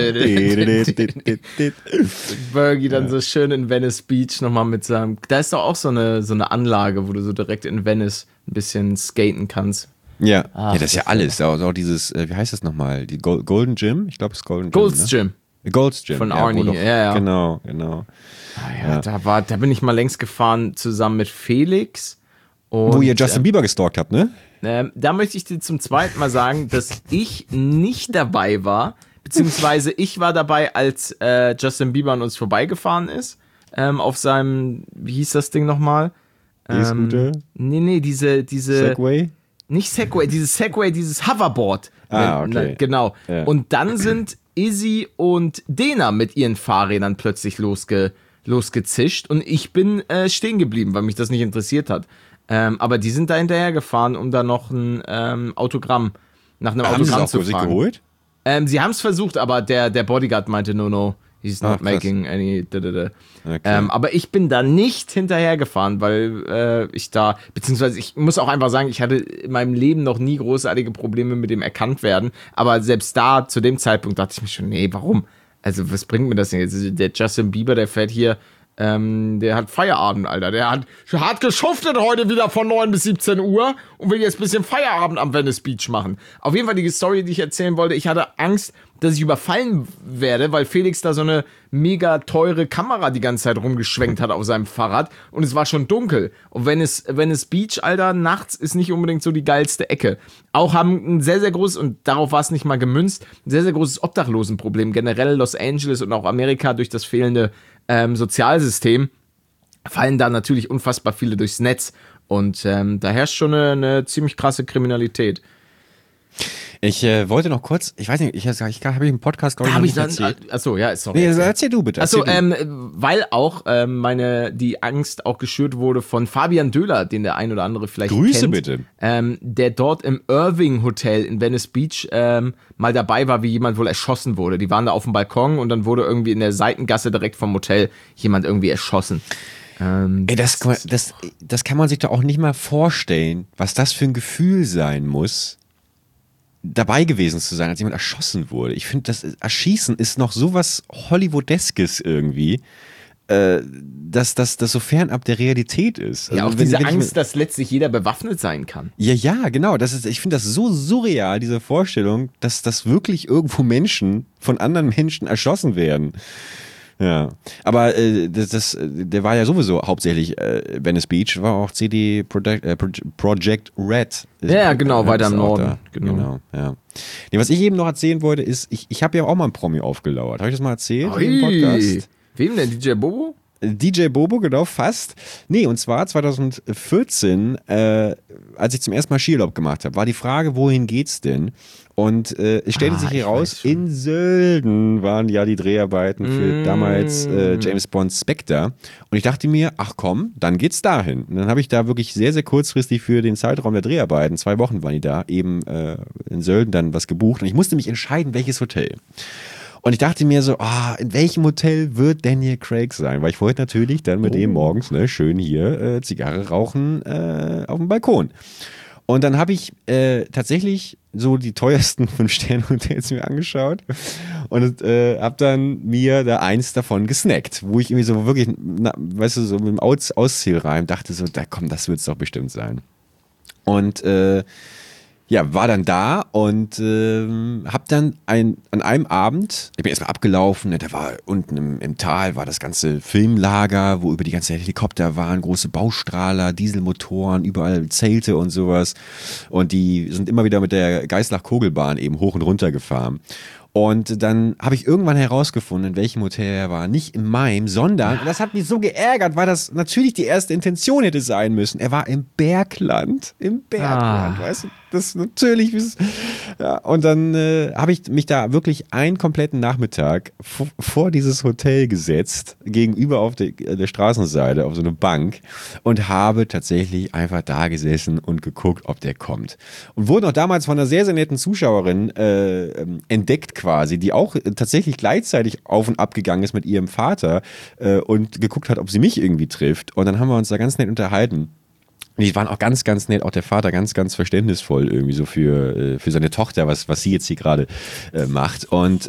Bergie dann so schön in Venice Beach nochmal mit seinem. Da ist doch auch so eine Anlage, wo du so direkt in Venice ein bisschen skaten kannst. Ja, Ach, ja, das ist ja alles. Da ist auch dieses, wie heißt das nochmal? Die Golden Gym? Ich glaube, es ist Golden Gym. Gold's ne? Gym. Gold's Gym. Von ja, Arnie, wo doch- ja. Genau. Ah, ja, da bin ich mal längst gefahren zusammen mit Felix. Und, Wo ihr Justin Bieber gestalkt habt, ne? Da möchte ich dir zum zweiten Mal sagen, dass ich nicht dabei war, beziehungsweise ich war dabei, als Justin Bieber an uns vorbeigefahren ist, auf seinem, wie hieß das Ding nochmal? E-Scooter? Nee, diese Segway? nicht Segway, dieses Hoverboard. Okay. Genau. Ja. Und dann sind Izzy und Dena mit ihren Fahrrädern plötzlich losgezischt und ich bin stehen geblieben, weil mich das nicht interessiert hat. Aber die sind da hinterher gefahren, um da noch ein Autogramm, nach einem Haben sie es Autogramm auch zu für sich fragen. geholt? Sie haben es versucht, aber der Bodyguard meinte, no, he's not Ach, krass. making any. Okay. Aber ich bin da nicht hinterhergefahren, weil beziehungsweise ich muss auch einfach sagen, ich hatte in meinem Leben noch nie großartige Probleme mit dem Erkanntwerden. Aber selbst da, zu dem Zeitpunkt, dachte ich mir schon, nee, warum? Also, was bringt mir das denn jetzt? Also, der Justin Bieber, der fährt hier. Der hat Feierabend, Alter. Der hat hart geschuftet heute wieder von 9 bis 17 Uhr und will jetzt ein bisschen Feierabend am Venice Beach machen. Auf jeden Fall die Story, die ich erzählen wollte. Ich hatte Angst, dass ich überfallen werde, weil Felix da so eine mega teure Kamera die ganze Zeit rumgeschwenkt hat auf seinem Fahrrad und es war schon dunkel. Und Venice Beach, Alter, nachts ist nicht unbedingt so die geilste Ecke. Auch haben ein sehr, sehr großes, und darauf war es nicht mal gemünzt, ein sehr, sehr großes Obdachlosenproblem. Generell Los Angeles und auch Amerika durch das fehlende Sozialsystem fallen da natürlich unfassbar viele durchs Netz und da herrscht schon eine ziemlich krasse Kriminalität. Ich wollte noch kurz, ich weiß nicht, habe ich im Podcast, glaube ich, noch nicht erzählt. Achso, ja, sorry. Nee, erzähl du bitte. Achso, erzähl du. weil auch die Angst auch geschürt wurde von Fabian Döhler, den der ein oder andere vielleicht Grüße kennt. bitte. Der dort im Irving Hotel in Venice Beach mal dabei war, wie jemand wohl erschossen wurde. Die waren da auf dem Balkon und dann wurde irgendwie in der Seitengasse direkt vom Hotel jemand irgendwie erschossen. Ey, das kann man sich doch auch nicht mal vorstellen, was das für ein Gefühl sein muss, dabei gewesen zu sein, als jemand erschossen wurde. Ich finde, das Erschießen ist noch sowas Hollywoodeskes irgendwie, dass das so fernab der Realität ist. Ja, Also auch wenn- diese wenn ich Angst, mir- dass letztlich jeder bewaffnet sein kann. Ja, genau. Ich finde das so surreal, diese Vorstellung, dass wirklich irgendwo Menschen von anderen Menschen erschossen werden. Ja, aber der war ja sowieso hauptsächlich Venice Beach, war auch CD Project Red. Ja, genau, weiter im ist auch Norden. da. Genau. Ja. Nee, was ich eben noch erzählen wollte, ist, ich habe ja auch mal einen Promi aufgelauert. Habe ich das mal erzählt im Ui. Podcast? Wem denn? DJ Bobo? DJ Bobo, genau, fast. Nee, und zwar 2014, als ich zum ersten Mal Skiurlaub gemacht habe, war die Frage, wohin geht's denn? Und es stellte sich heraus, in Sölden waren ja die Dreharbeiten für damals James Bond Spectre. Und ich dachte mir, ach komm, dann geht's dahin. Und dann habe ich da wirklich sehr, sehr kurzfristig für den Zeitraum der Dreharbeiten, 2 Wochen waren die da, eben in Sölden dann was gebucht. Und ich musste mich entscheiden, welches Hotel. Und ich dachte mir so, in welchem Hotel wird Daniel Craig sein? Weil ich wollte natürlich dann mit ihm morgens schön hier Zigarre rauchen auf dem Balkon. Und dann habe ich tatsächlich so die teuersten 5-Sterne-Hotels mir angeschaut und habe dann mir da eins davon gesnackt, wo ich irgendwie so wirklich, weißt du, so mit dem Auszielreim dachte so, da komm, das wird es doch bestimmt sein. Und war dann da und hab dann an einem Abend, ich bin erstmal abgelaufen, da war unten im Tal war das ganze Filmlager, wo über die ganzen Helikopter waren, große Baustrahler, Dieselmotoren, überall Zelte und sowas. Und die sind immer wieder mit der Geislach-Kogelbahn eben hoch und runter gefahren. Und dann habe ich irgendwann herausgefunden, in welchem Hotel er war. Nicht in meinem, sondern, und das hat mich so geärgert, weil das natürlich die erste Intention hätte sein müssen. Er war im Bergland. Im Bergland, weißt du? Das natürlich. Ja, und dann habe ich mich da wirklich einen kompletten Nachmittag vor dieses Hotel gesetzt, gegenüber auf der Straßenseite, auf so eine Bank und habe tatsächlich einfach da gesessen und geguckt, ob der kommt. Und wurde noch damals von einer sehr, sehr netten Zuschauerin entdeckt quasi, die auch tatsächlich gleichzeitig auf und ab gegangen ist mit ihrem Vater und geguckt hat, ob sie mich irgendwie trifft. Und dann haben wir uns da ganz nett unterhalten. Die waren auch ganz, ganz nett, auch der Vater ganz, ganz verständnisvoll irgendwie so für seine Tochter, was sie jetzt hier gerade macht. Und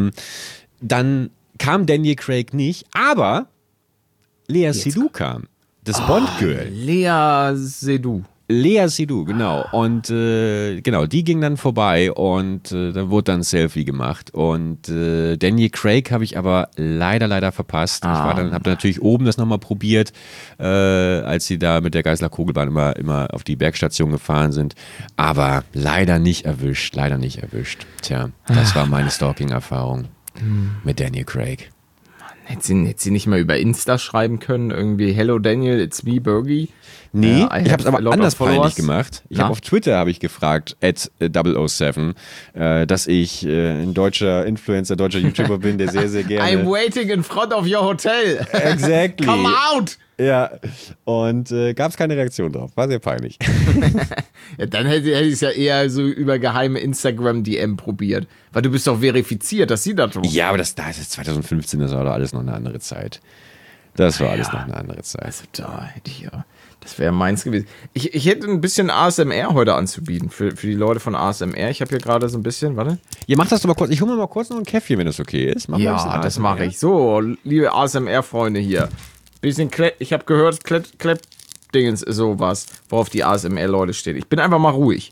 dann kam Daniel Craig nicht, aber Lea Seydoux kam. Das Bond-Girl. Lea Seydoux. Lea Seydoux, genau. Und genau, die ging dann vorbei und da wurde dann ein Selfie gemacht. Und Daniel Craig habe ich aber leider verpasst. Ich habe natürlich oben das nochmal probiert, als sie da mit der Geißler Kogelbahn immer auf die Bergstation gefahren sind. Aber leider nicht erwischt. Tja, das war meine Stalking-Erfahrung mit Daniel Craig. Hätte sie nicht mal über Insta schreiben können, irgendwie Hello Daniel, it's me, Bergie. Nee, ich habe es aber anders peinlich gemacht. Ich habe auf Twitter gefragt, @007, dass ich ein deutscher Influencer, deutscher YouTuber bin, der sehr, sehr gerne... I'm waiting in front of your hotel. Exactly. Come out! Ja, und gab es keine Reaktion drauf. War sehr peinlich. Ja, dann hätte ich es ja eher so über geheime Instagram-DM probiert. Weil du bist doch verifiziert, dass sie da drauf. Ja, aber das ist 2015, das war doch alles noch eine andere Zeit. Das war alles noch eine andere Zeit. Also da hätte ich ja... Das wäre meins gewesen. Ich hätte ein bisschen ASMR heute anzubieten für die Leute von ASMR. Ich habe hier gerade so ein bisschen, warte. Ja, mach das doch mal kurz. Ich hole mir mal kurz noch ein Käffchen, wenn das okay ist. Ja, das mache ich. So, liebe ASMR-Freunde hier. Bisschen ich habe gehört, Klepp-Dingens ist sowas, worauf die ASMR-Leute stehen. Ich bin einfach mal ruhig.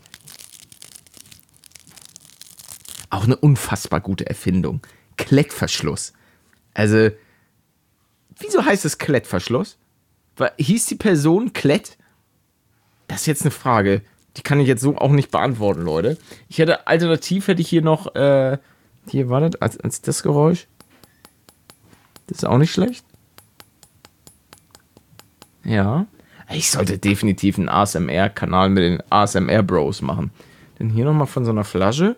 Auch eine unfassbar gute Erfindung. Klettverschluss. Also, wieso heißt es Klettverschluss? Hieß die Person Klett? Das ist jetzt eine Frage. Die kann ich jetzt so auch nicht beantworten, Leute. Alternativ hätte ich hier noch, hier, wartet, als das Geräusch. Das ist auch nicht schlecht. Ja. Ich sollte definitiv einen ASMR-Kanal mit den ASMR-Bros machen. Denn hier nochmal von so einer Flasche.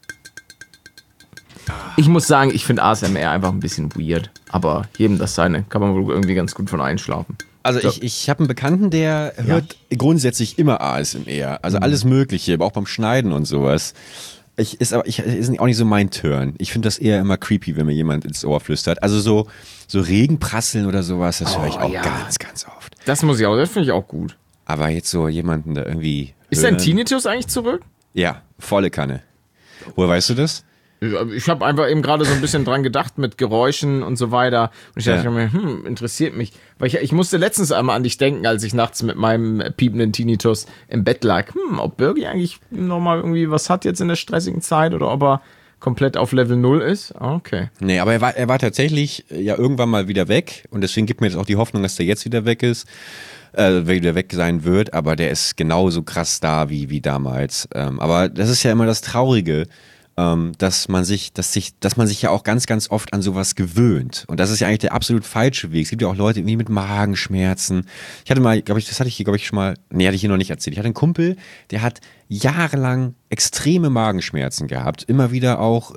Ich muss sagen, ich finde ASMR einfach ein bisschen weird. Aber jedem das seine. Kann man wohl irgendwie ganz gut von einschlafen. Also ich habe einen Bekannten, der hört grundsätzlich immer ASMR. Also alles Mögliche, aber auch beim Schneiden und sowas. Ist auch nicht so mein Turn. Ich finde das eher immer creepy, wenn mir jemand ins Ohr flüstert. Also so Regenprasseln oder sowas, das höre ich auch ganz, ganz oft. Das finde ich auch gut. Aber jetzt so jemanden da irgendwie... Ist dein Tinnitus eigentlich zurück? Ja, volle Kanne. Woher weißt du das? Ich habe einfach eben gerade so ein bisschen dran gedacht mit Geräuschen und so weiter. Und ich dachte mir, interessiert mich. Weil ich musste letztens einmal an dich denken, als ich nachts mit meinem piependen Tinnitus im Bett lag. Ob Birgi eigentlich nochmal irgendwie was hat jetzt in der stressigen Zeit oder ob er komplett auf Level 0 ist. Okay. Nee, aber er war tatsächlich ja irgendwann mal wieder weg. Und deswegen gibt mir jetzt auch die Hoffnung, dass der jetzt wieder weg ist. Wieder weg sein wird. Aber der ist genauso krass da wie damals. Aber das ist ja immer das Traurige dass man sich ja auch ganz, ganz oft an sowas gewöhnt. Und das ist ja eigentlich der absolut falsche Weg. Es gibt ja auch Leute irgendwie mit Magenschmerzen. Ich hatte mal, glaube ich, das hatte ich hier, glaube ich, schon mal, nee, hatte ich hier noch nicht erzählt. Ich hatte einen Kumpel, der hat jahrelang extreme Magenschmerzen gehabt. Immer wieder auch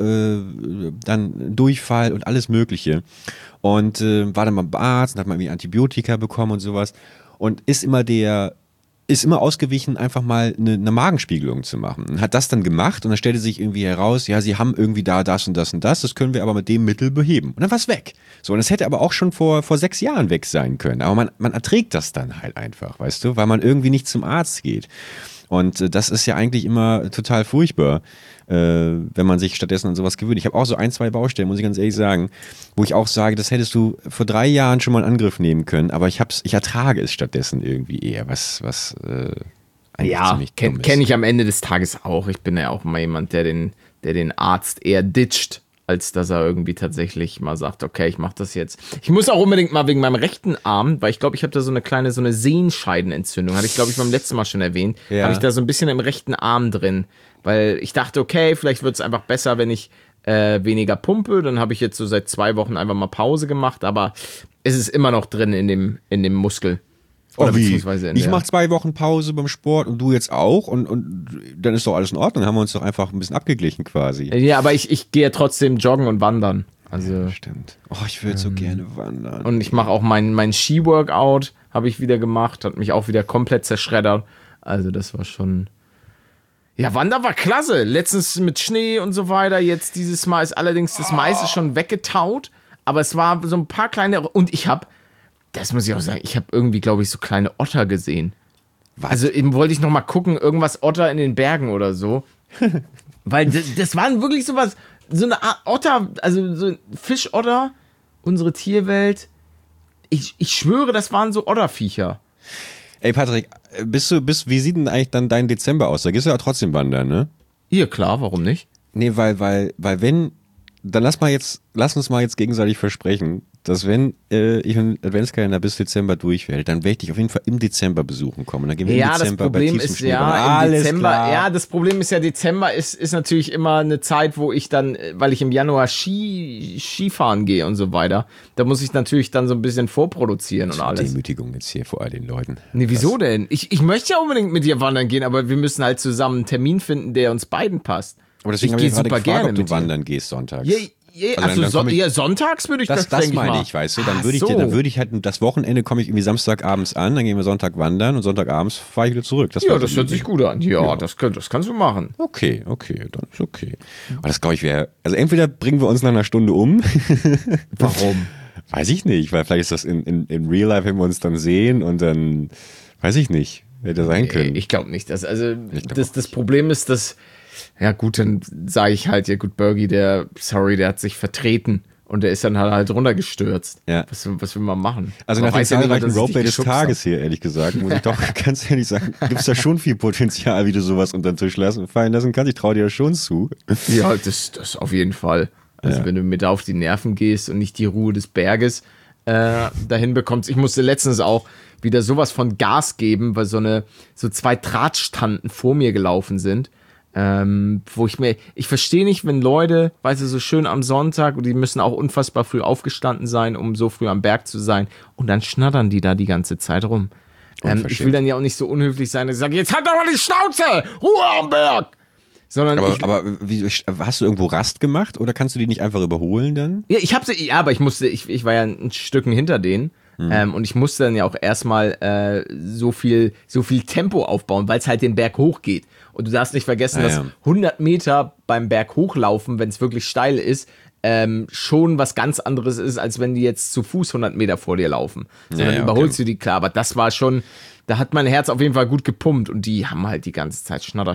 dann Durchfall und alles Mögliche. Und war dann mal beim Arzt und hat mal irgendwie Antibiotika bekommen und sowas. Und ist immer ausgewichen, einfach mal eine Magenspiegelung zu machen. Und hat das dann gemacht und dann stellte sich irgendwie heraus, ja, sie haben irgendwie da das und das und das können wir aber mit dem Mittel beheben. Und dann war es weg. So, und das hätte aber auch schon vor 6 Jahren weg sein können. Aber man erträgt das dann halt einfach, weißt du, weil man irgendwie nicht zum Arzt geht. Und das ist ja eigentlich immer total furchtbar, wenn man sich stattdessen an sowas gewöhnt. Ich habe auch so 1, 2 Baustellen, muss ich ganz ehrlich sagen, wo ich auch sage, das hättest du vor 3 Jahren schon mal in Angriff nehmen können, aber ich ertrage es stattdessen irgendwie eher, was eigentlich ziemlich dumm ist. Kenne ich am Ende des Tages auch. Ich bin ja auch mal jemand, der den Arzt eher ditcht, als dass er irgendwie tatsächlich mal sagt, okay, ich mache das jetzt. Ich muss auch unbedingt mal wegen meinem rechten Arm, weil ich glaube, ich habe da so eine Sehenscheidenentzündung, hatte ich glaube ich beim letzten Mal schon erwähnt, habe ich da so ein bisschen im rechten Arm drin, weil ich dachte, okay, vielleicht wird es einfach besser, wenn ich weniger pumpe. Dann habe ich jetzt so seit 2 Wochen einfach mal Pause gemacht, aber es ist immer noch drin in dem Muskel. Oder wie? Ich mache 2 Wochen Pause beim Sport und du jetzt auch und dann ist doch alles in Ordnung. Dann haben wir uns doch einfach ein bisschen abgeglichen quasi. Ja, aber ich gehe ja trotzdem joggen und wandern. Also, ja, stimmt. Oh, ich würde so gerne wandern. Und ich mache auch mein Ski-Workout, habe ich wieder gemacht, hat mich auch wieder komplett zerschreddert. Also das war schon... Ja, Wandern war klasse. Letztens mit Schnee und so weiter. Jetzt dieses Mal ist allerdings das meiste schon weggetaut. Aber es war so ein paar kleine... Und das muss ich auch sagen, ich habe irgendwie, glaube ich, so kleine Otter gesehen. Was? Also eben wollte ich noch mal gucken, irgendwas Otter in den Bergen oder so. Weil das waren wirklich so eine Art Otter, also so Fischotter, unsere Tierwelt. Ich schwöre, das waren so Otterviecher. Ey Patrick, wie sieht denn eigentlich dann dein Dezember aus? Da gehst du ja trotzdem wandern, ne? Ja, klar, warum nicht? Nee, weil wenn, dann lass uns mal jetzt gegenseitig versprechen, dass wenn ich einen Adventskalender bis Dezember durchwerde, dann werde ich dich auf jeden Fall im Dezember besuchen kommen. Und dann gehen wir im Dezember bei tiefstem Schnee. Das Problem ist ja, Dezember ist natürlich immer eine Zeit, wo ich dann, weil ich im Januar Skifahren gehe und so weiter, da muss ich natürlich dann so ein bisschen vorproduzieren und alles. Demütigung jetzt hier vor all den Leuten. Nee, wieso denn? Ich möchte ja unbedingt mit dir wandern gehen, aber wir müssen halt zusammen einen Termin finden, der uns beiden passt. Aber deswegen habe ich gerade gefragt, ob du wandern gehst sonntags. Sonntags würde ich das denke ich mal. Das meine ich, weißt du, dann würde ich halt das Wochenende komme ich irgendwie Samstagabends an, dann gehen wir Sonntag wandern und Sonntagabends fahre ich wieder zurück. Das hört sich gut an. Ja. Das kannst du machen. Okay, dann ist okay. Aber das glaube ich also entweder bringen wir uns nach einer Stunde um. Warum? Weiß ich nicht, weil vielleicht ist das in Real Life, wenn wir uns dann sehen und dann, weiß ich nicht, hätte sein können. Ich glaube nicht. Das Problem ist, dass ja gut, dann sage ich halt, ja gut, Bergie, der hat sich vertreten und der ist dann halt runtergestürzt. Ja. Was will man machen? Also nach dem zahlreichen Roleplay des Tages hier, ehrlich gesagt, muss ich doch ganz ehrlich sagen, gibt es da schon viel Potenzial, wie du sowas unter den Tisch fallen lassen kannst. Ich traue dir ja schon zu. Ja, das auf jeden Fall. Also wenn du mit auf die Nerven gehst und nicht die Ruhe des Berges dahin bekommst. Ich musste letztens auch wieder sowas von Gas geben, weil so 2 Drahtstanten vor mir gelaufen sind. Wo ich verstehe nicht, wenn Leute, weißt du, so schön am Sonntag und die müssen auch unfassbar früh aufgestanden sein, um so früh am Berg zu sein und dann schnattern die da die ganze Zeit rum. Ich will dann ja auch nicht so unhöflich sein, dass ich sage, jetzt halt doch mal die Schnauze, Ruhe am Berg! Sondern aber hast du irgendwo Rast gemacht oder kannst du die nicht einfach überholen dann? Ja, aber ich war ja ein Stückchen hinter denen. Und ich musste dann ja auch erstmal so viel Tempo aufbauen, weil es halt den Berg hochgeht. Und du darfst nicht vergessen, dass 100 Meter beim Berg hochlaufen, wenn es wirklich steil ist, schon was ganz anderes ist, als wenn die jetzt zu Fuß 100 Meter vor dir laufen. Sondern überholst du die, klar. Aber das war schon, da hat mein Herz auf jeden Fall gut gepumpt und die haben halt die ganze Zeit Schnatter.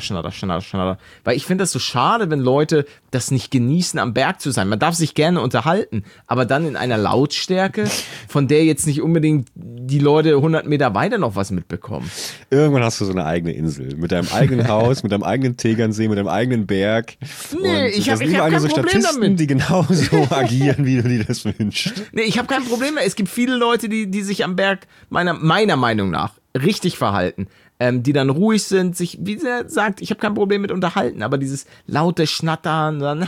Weil ich finde das so schade, wenn Leute das nicht genießen, am Berg zu sein. Man darf sich gerne unterhalten, aber dann in einer Lautstärke, von der jetzt nicht unbedingt die Leute 100 Meter weiter noch was mitbekommen. Irgendwann hast du so eine eigene Insel mit deinem eigenen Haus, mit deinem eigenen Tegernsee, mit deinem eigenen Berg. Nee, ich hab kein so Problem Statisten, damit. Die genauso agieren, wie du dir das wünschst. Nee, ich habe kein Problem mehr. Es gibt viele Leute, die sich am Berg meiner Meinung nach richtig verhalten. die dann ruhig sind, sich, wie sie sagt, ich habe kein Problem mit unterhalten, aber dieses laute Schnattern, dann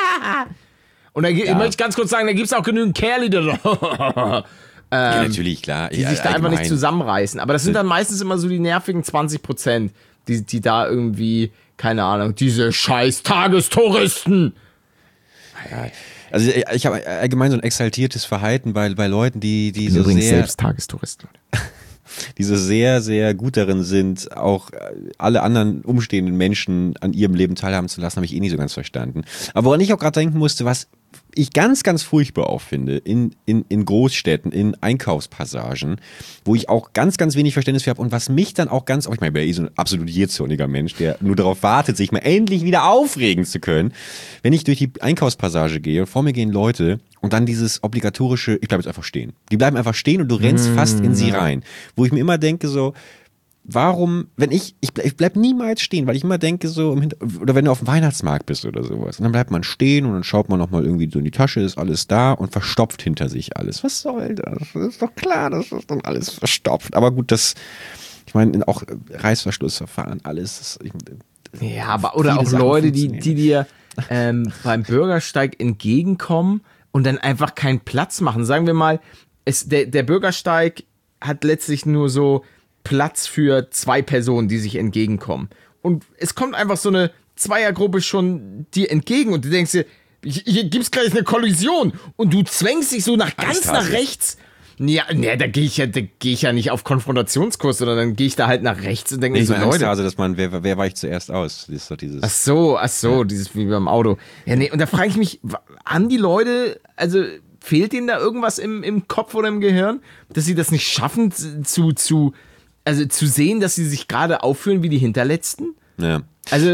und da möchte ich ganz kurz sagen, da gibt es auch genügend Kerle, die ja, natürlich, klar. Die sich da einfach nicht zusammenreißen. Aber das sind dann meistens immer so die nervigen 20%, die da irgendwie, keine Ahnung, diese scheiß Tagestouristen. Ja, also ich habe allgemein so ein exaltiertes Verhalten bei Leuten, die so übrigens sehr... selbst Tagestouristen. Die so sehr, sehr gut darin sind, auch alle anderen umstehenden Menschen an ihrem Leben teilhaben zu lassen, habe ich eh nicht so ganz verstanden. Aber woran ich auch gerade denken musste, was ich ganz, ganz furchtbar auch finde, in Großstädten, in Einkaufspassagen, wo ich auch ganz, ganz wenig Verständnis für habe und was mich dann auch ich meine, ich bin ja eh so ein absolut jähzorniger Mensch, der nur darauf wartet, sich mal endlich wieder aufregen zu können. Wenn ich durch die Einkaufspassage gehe, vor mir gehen Leute und dann dieses obligatorische, ich bleibe jetzt einfach stehen. Die bleiben einfach stehen und du rennst fast in sie rein. Wo ich mir immer denke so, warum, wenn ich bleib niemals stehen, weil ich immer denke so, oder wenn du auf dem Weihnachtsmarkt bist oder sowas, und dann bleibt man stehen und dann schaut man nochmal irgendwie so in die Tasche, ist alles da und verstopft hinter sich alles. Was soll das? Das ist doch klar, das ist dann alles verstopft. Aber gut, ich meine, auch Reißverschlussverfahren, alles. Ja, aber oder auch Leute, die dir beim Bürgersteig entgegenkommen und dann einfach keinen Platz machen. Sagen wir mal, der Bürgersteig hat letztlich nur so Platz für 2 Personen, die sich entgegenkommen. Und es kommt einfach so eine Zweiergruppe schon dir entgegen und du denkst dir, hier gibt's gleich eine Kollision und du zwängst dich so ganz nach rechts. Ja, da gehe ich ja nicht auf Konfrontationskurs, sondern dann gehe ich da halt nach rechts und denke mir so, Leute. Also, dass man, wer weicht zuerst aus? Das ist doch dieses. Ach so, ja. Dieses wie beim Auto. Ja, nee, und da frage ich mich, haben die Leute, also fehlt denen da irgendwas im Kopf oder im Gehirn, dass sie das nicht schaffen zu sehen, dass sie sich gerade aufführen wie die Hinterletzten? Ja. Also,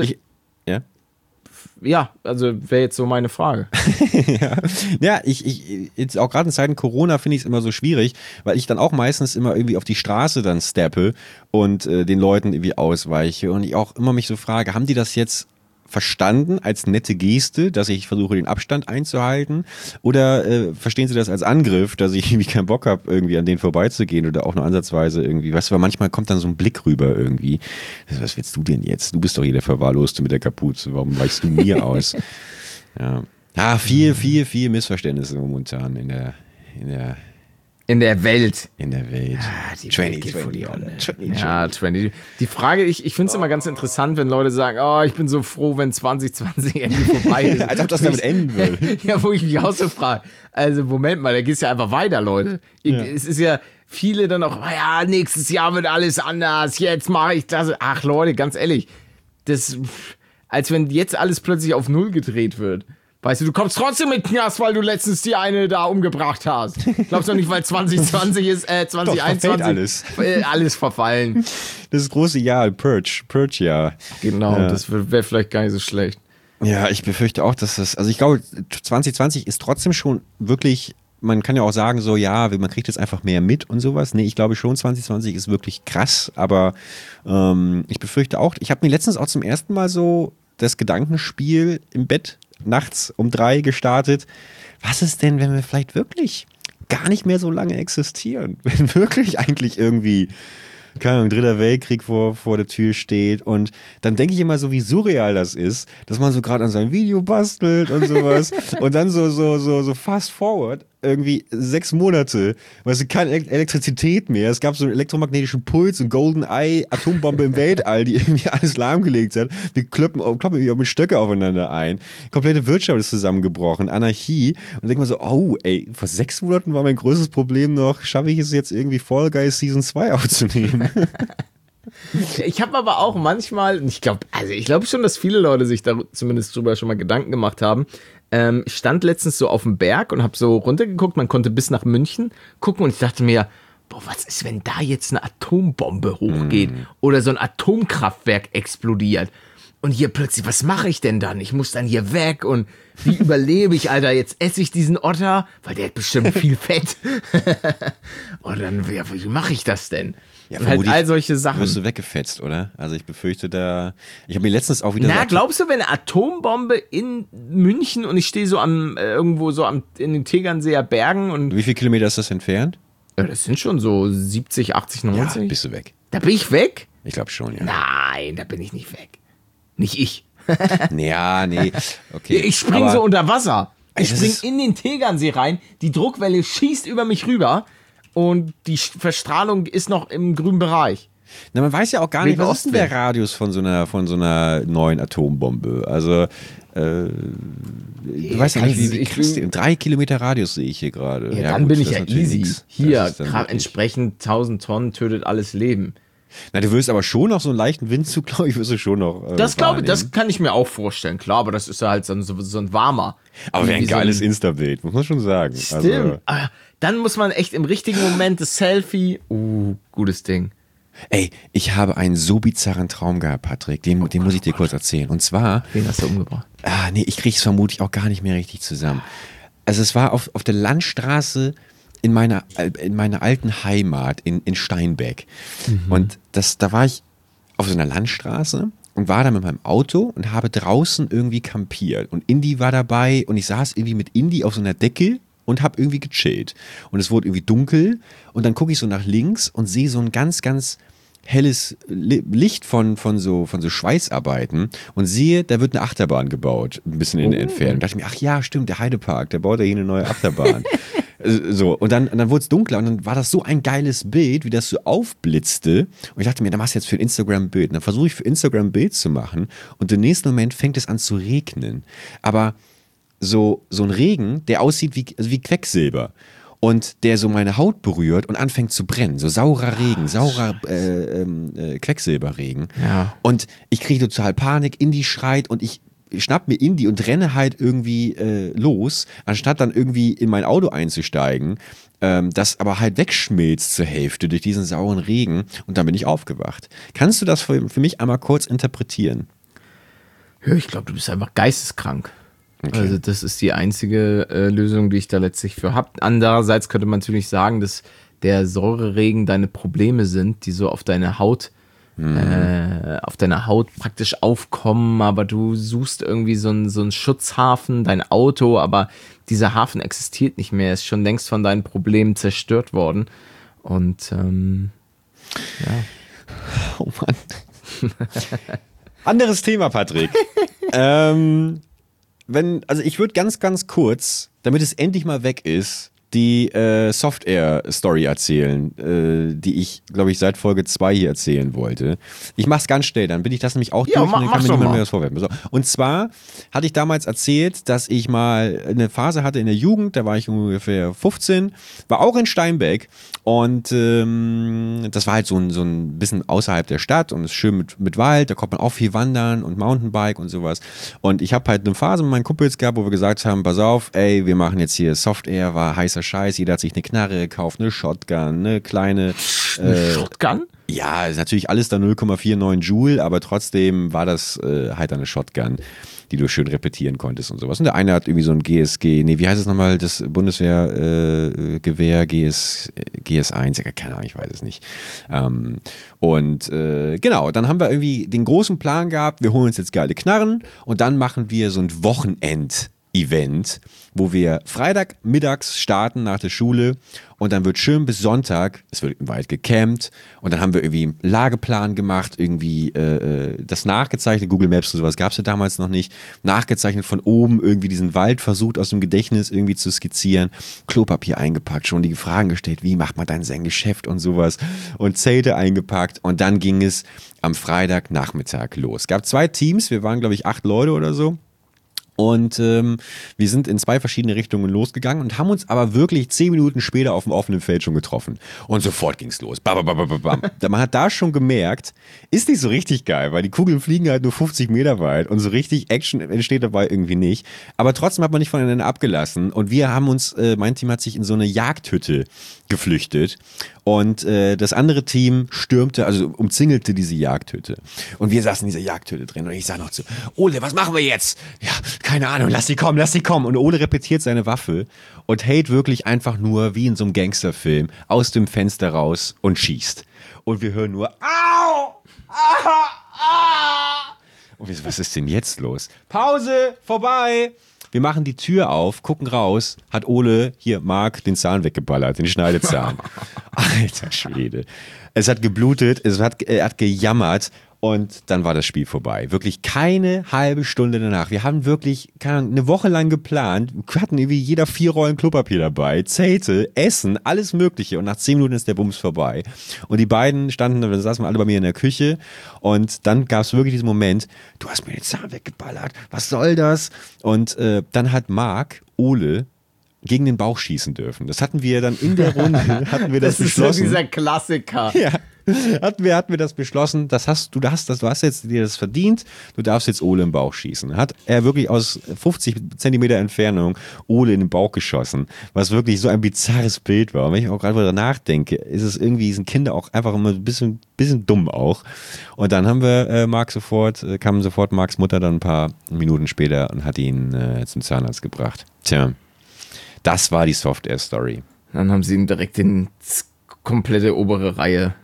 also wäre jetzt so meine Frage. Ja, ich jetzt auch gerade in Zeiten Corona finde ich es immer so schwierig, weil ich dann auch meistens immer irgendwie auf die Straße dann steppe und den Leuten irgendwie ausweiche und ich auch immer mich so frage, haben die das jetzt verstanden als nette Geste, dass ich versuche, den Abstand einzuhalten? Oder verstehen Sie das als Angriff, dass ich irgendwie keinen Bock habe, irgendwie an denen vorbeizugehen oder auch nur ansatzweise irgendwie, weißt du, weil manchmal kommt dann so ein Blick rüber irgendwie. Was willst du denn jetzt? Du bist doch hier der Verwahrloste mit der Kapuze. Warum weichst du mir aus? Ja, viel Missverständnisse momentan in der Welt. In der Welt. Ja, die Welt geht vor die Hunde. Ja, 20. Die Frage, ich finde es immer ganz interessant, wenn Leute sagen, oh, ich bin so froh, wenn 2020 endlich vorbei ist. Als ob das damit enden würde. Ja, wo ich mich auch so frage, also Moment mal, da geht es ja einfach weiter, Leute. Es ist ja viele dann auch, ja, nächstes Jahr wird alles anders, jetzt mache ich das. Ach Leute, ganz ehrlich, als wenn jetzt alles plötzlich auf Null gedreht wird. Weißt du kommst trotzdem mit Knast, weil du letztens die eine da umgebracht hast. Glaubst du nicht, weil 2020 ist, 2021 alles verfallen. Das ist das große Jahr, Purge-Jahr. Genau, das wäre vielleicht gar nicht so schlecht. Ja, ich befürchte auch, dass also ich glaube, 2020 ist trotzdem schon wirklich, man kann ja auch sagen so, ja, man kriegt jetzt einfach mehr mit und sowas. Nee, ich glaube schon, 2020 ist wirklich krass, aber ich befürchte auch, ich habe mir letztens auch zum ersten Mal so das Gedankenspiel im Bett nachts um 3 gestartet. Was ist denn, wenn wir vielleicht wirklich gar nicht mehr so lange existieren? Wenn wirklich eigentlich irgendwie, keine Ahnung, 3. Weltkrieg vor der Tür steht und dann denke ich immer so, wie surreal das ist, dass man so gerade an seinem Video bastelt und sowas und dann so fast forward irgendwie 6 Monate, weißt du, keine Elektrizität mehr, es gab so einen elektromagnetischen Puls, ein Golden Eye, Atombombe im Weltall, die irgendwie alles lahmgelegt hat, wir kloppen irgendwie auch mit Stöcke aufeinander ein, komplette Wirtschaft ist zusammengebrochen, Anarchie und denke mal so, oh ey, vor 6 Monaten war mein größtes Problem noch, schaffe ich es jetzt irgendwie Fall Guys Season 2 aufzunehmen? Ich habe aber auch manchmal, ich glaube schon, dass viele Leute sich da zumindest drüber schon mal Gedanken gemacht haben. Ich stand letztens so auf dem Berg und habe so runtergeguckt, man konnte bis nach München gucken und ich dachte mir, boah, was ist, wenn da jetzt eine Atombombe hochgeht oder so ein Atomkraftwerk explodiert? Und hier plötzlich, was mache ich denn dann? Ich muss dann hier weg und wie überlebe ich, Alter? Jetzt esse ich diesen Otter, weil der hat bestimmt viel Fett. Und dann, wie mache ich das denn? Ja, und halt all solche Sachen. Wirst du weggefetzt, oder? Also ich befürchte ich habe mir letztens auch wieder... glaubst du, wenn eine Atombombe in München und ich stehe so irgendwo so in den Tegernseer Bergen und... Wie viele Kilometer ist das entfernt? Ja, das sind schon so 70, 80, 90. Ja, bist du weg. Da bin ich weg? Ich glaube schon, ja. Nein, da bin ich nicht weg. Nicht ich. Ja, nee, okay. Ich spring so unter Wasser. Ich das spring ist- in den Tegernsee rein, die Druckwelle schießt über mich rüber und die Verstrahlung ist noch im grünen Bereich. Na, man weiß ja auch gar nicht, Wegen was ist denn der Ostwind. Radius von so einer neuen Atombombe? Also, du weißt ja nicht, wie krass die, 3 Kilometer Radius sehe ich hier gerade. Ja, dann gut, bin ich das ja ist natürlich easy. nix. Hier, Das ist dann wirklich- entsprechend 1000 Tonnen tötet alles Leben. Na, du wirst aber schon noch so einen leichten Windzug, glaube ich, wirst du schon noch. Das wahrnehmen. das kann ich mir auch vorstellen, klar, aber das ist ja halt so ein warmer. Aber wäre ein Wie so geiles Insta-Bild, muss man schon sagen. Stimmt. Also, Dann muss man echt im richtigen Moment das Selfie. Gutes Ding. ey, ich habe einen so bizarren Traum gehabt, Patrick. Den muss ich dir kurz erzählen. Und zwar, Wen hast du umgebracht? nee, ich krieg's vermutlich auch gar nicht mehr richtig zusammen. Also es war auf der Landstraße in meiner alten Heimat in Steinbeck. Und da war ich auf so einer Landstraße und war da mit meinem Auto und habe draußen irgendwie kampiert. Und Indy war dabei und ich saß irgendwie mit Indy auf so einer Decke und habe irgendwie gechillt. Und es wurde irgendwie dunkel und dann gucke ich so nach links und sehe so ein ganz, ganz helles Licht von so Schweißarbeiten und sehe, da wird eine Achterbahn gebaut, ein bisschen in der Entfernung. Da dachte ich mir, ach ja, stimmt, der Heidepark, der baut ja hier eine neue Achterbahn. So, und dann wurde es dunkler und dann war das so ein geiles Bild, wie das so aufblitzte. Und ich dachte mir, da machst du jetzt für ein Instagram-Bild. Und dann versuche ich für Instagram ein Bild zu machen und im nächsten Moment fängt es an zu regnen. Aber so ein Regen, der aussieht wie Quecksilber. Und der so meine Haut berührt und anfängt zu brennen. So saurer Regen, saurer Quecksilberregen. Ja. Und ich kriege total Panik, Indy schreit und ich schnapp mir Indy und renne halt irgendwie los, anstatt dann irgendwie in mein Auto einzusteigen, das aber halt wegschmilzt zur Hälfte durch diesen sauren Regen und dann bin ich aufgewacht. Kannst du das für mich einmal kurz interpretieren? Ja, ich glaube, du bist einfach geisteskrank. Also das ist die einzige Lösung, die ich da letztlich für habe. Andererseits könnte man natürlich sagen, dass der Säureregen deine Probleme sind, die so auf deine Haut praktisch aufkommen, aber du suchst irgendwie so einen Schutzhafen, dein Auto, aber dieser Hafen existiert nicht mehr, ist schon längst von deinen Problemen zerstört worden. Und ja. Oh Mann. Anderes Thema, Patrick. Also ich würde ganz, ganz kurz, damit es endlich mal weg ist, die Soft-Air-Story erzählen, die ich, glaube ich, seit Folge 2 hier erzählen wollte. Ich mach's ganz schnell, dann bin ich das nämlich auch Ja, durch und dann kann mach's mir doch niemand mal. mehr was vorwerfen. So. Und zwar hatte ich damals erzählt, dass ich mal eine Phase hatte in der Jugend, da war ich ungefähr 15, war auch in Steinbeck und das war halt so ein bisschen außerhalb der Stadt und es ist schön mit Wald, da kommt man auch viel wandern und Mountainbike und sowas. Und ich habe halt eine Phase mit meinen Kumpels gehabt, wo wir gesagt haben, pass auf, ey, wir machen jetzt hier Soft-Air, war heißer Scheiß, jeder hat sich eine Knarre gekauft, eine Shotgun, eine kleine... Shotgun? Ja, ist natürlich alles da 0,49 Joule, aber trotzdem war das halt eine Shotgun, die du schön repetieren konntest und sowas. Und der eine hat irgendwie so ein wie heißt es nochmal, das Bundeswehrgewehr, GS1, ja, keine Ahnung, ich weiß es nicht. Genau, dann haben wir irgendwie den großen Plan gehabt, wir holen uns jetzt geile Knarren und dann machen wir so ein Wochenend-Event, wo wir Freitag mittags starten nach der Schule und dann wird schön bis Sonntag, es wird im Wald gecampt und dann haben wir irgendwie einen Lageplan gemacht, irgendwie das nachgezeichnet, Google Maps und sowas gab es ja damals noch nicht, nachgezeichnet von oben irgendwie diesen Wald versucht aus dem Gedächtnis irgendwie zu skizzieren, Klopapier eingepackt, schon die Fragen gestellt, wie macht man dann sein Geschäft und sowas und Zelte eingepackt und dann ging es am Freitagnachmittag los. Es gab 2 Teams, wir waren glaube ich 8 Leute oder so. Und wir sind in 2 verschiedene Richtungen losgegangen und haben uns aber wirklich 10 Minuten später auf dem offenen Feld schon getroffen. Und sofort ging's los. Bam, bam, bam, bam. Man hat da schon gemerkt, ist nicht so richtig geil, weil die Kugeln fliegen halt nur 50 Meter weit und so richtig Action entsteht dabei irgendwie nicht. Aber trotzdem hat man nicht voneinander abgelassen. Und wir haben uns, mein Team hat sich in so eine Jagdhütte geflüchtet. Und das andere Team umzingelte diese Jagdhütte. Und wir saßen in dieser Jagdhütte drin und ich sag noch zu Ole, was machen wir jetzt? Ja, keine Ahnung, lass sie kommen. Und Ole repetiert seine Waffe und hält wirklich einfach nur wie in so einem Gangsterfilm aus dem Fenster raus und schießt. Und wir hören nur Au! Ah! Ah! Und wir so, was ist denn jetzt los? Pause, vorbei! Wir machen die Tür auf, gucken raus, hat Ole, hier, Marc, den Zahn weggeballert, den Schneidezahn. Alter Schwede. Es hat geblutet, er hat gejammert. Und dann war das Spiel vorbei. Wirklich keine halbe Stunde danach. Wir haben wirklich eine Woche lang geplant. Wir hatten irgendwie jeder 4 Rollen Klopapier dabei, Zelte, Essen, alles Mögliche. Und nach 10 Minuten ist der Bums vorbei. Und die beiden da saßen wir alle bei mir in der Küche. Und dann gab es wirklich diesen Moment, du hast mir den Zahn weggeballert, was soll das? Und dann hat Marc, Ole, gegen den Bauch schießen dürfen. Das hatten wir dann in der Runde, das beschlossen. Das ist so dieser Klassiker. Ja. Hatten wir das beschlossen, du hast jetzt dir das verdient, du darfst jetzt Ole im Bauch schießen. Hat er wirklich aus 50 Zentimeter Entfernung Ole in den Bauch geschossen, was wirklich so ein bizarres Bild war. Und wenn ich auch gerade darüber nachdenke, sind Kinder auch einfach immer ein bisschen dumm auch. Und dann haben wir kam sofort Marks Mutter dann ein paar Minuten später und hat ihn zum Zahnarzt gebracht. Tja, das war die Soft-Air-Story. Dann haben sie ihm direkt komplette obere Reihe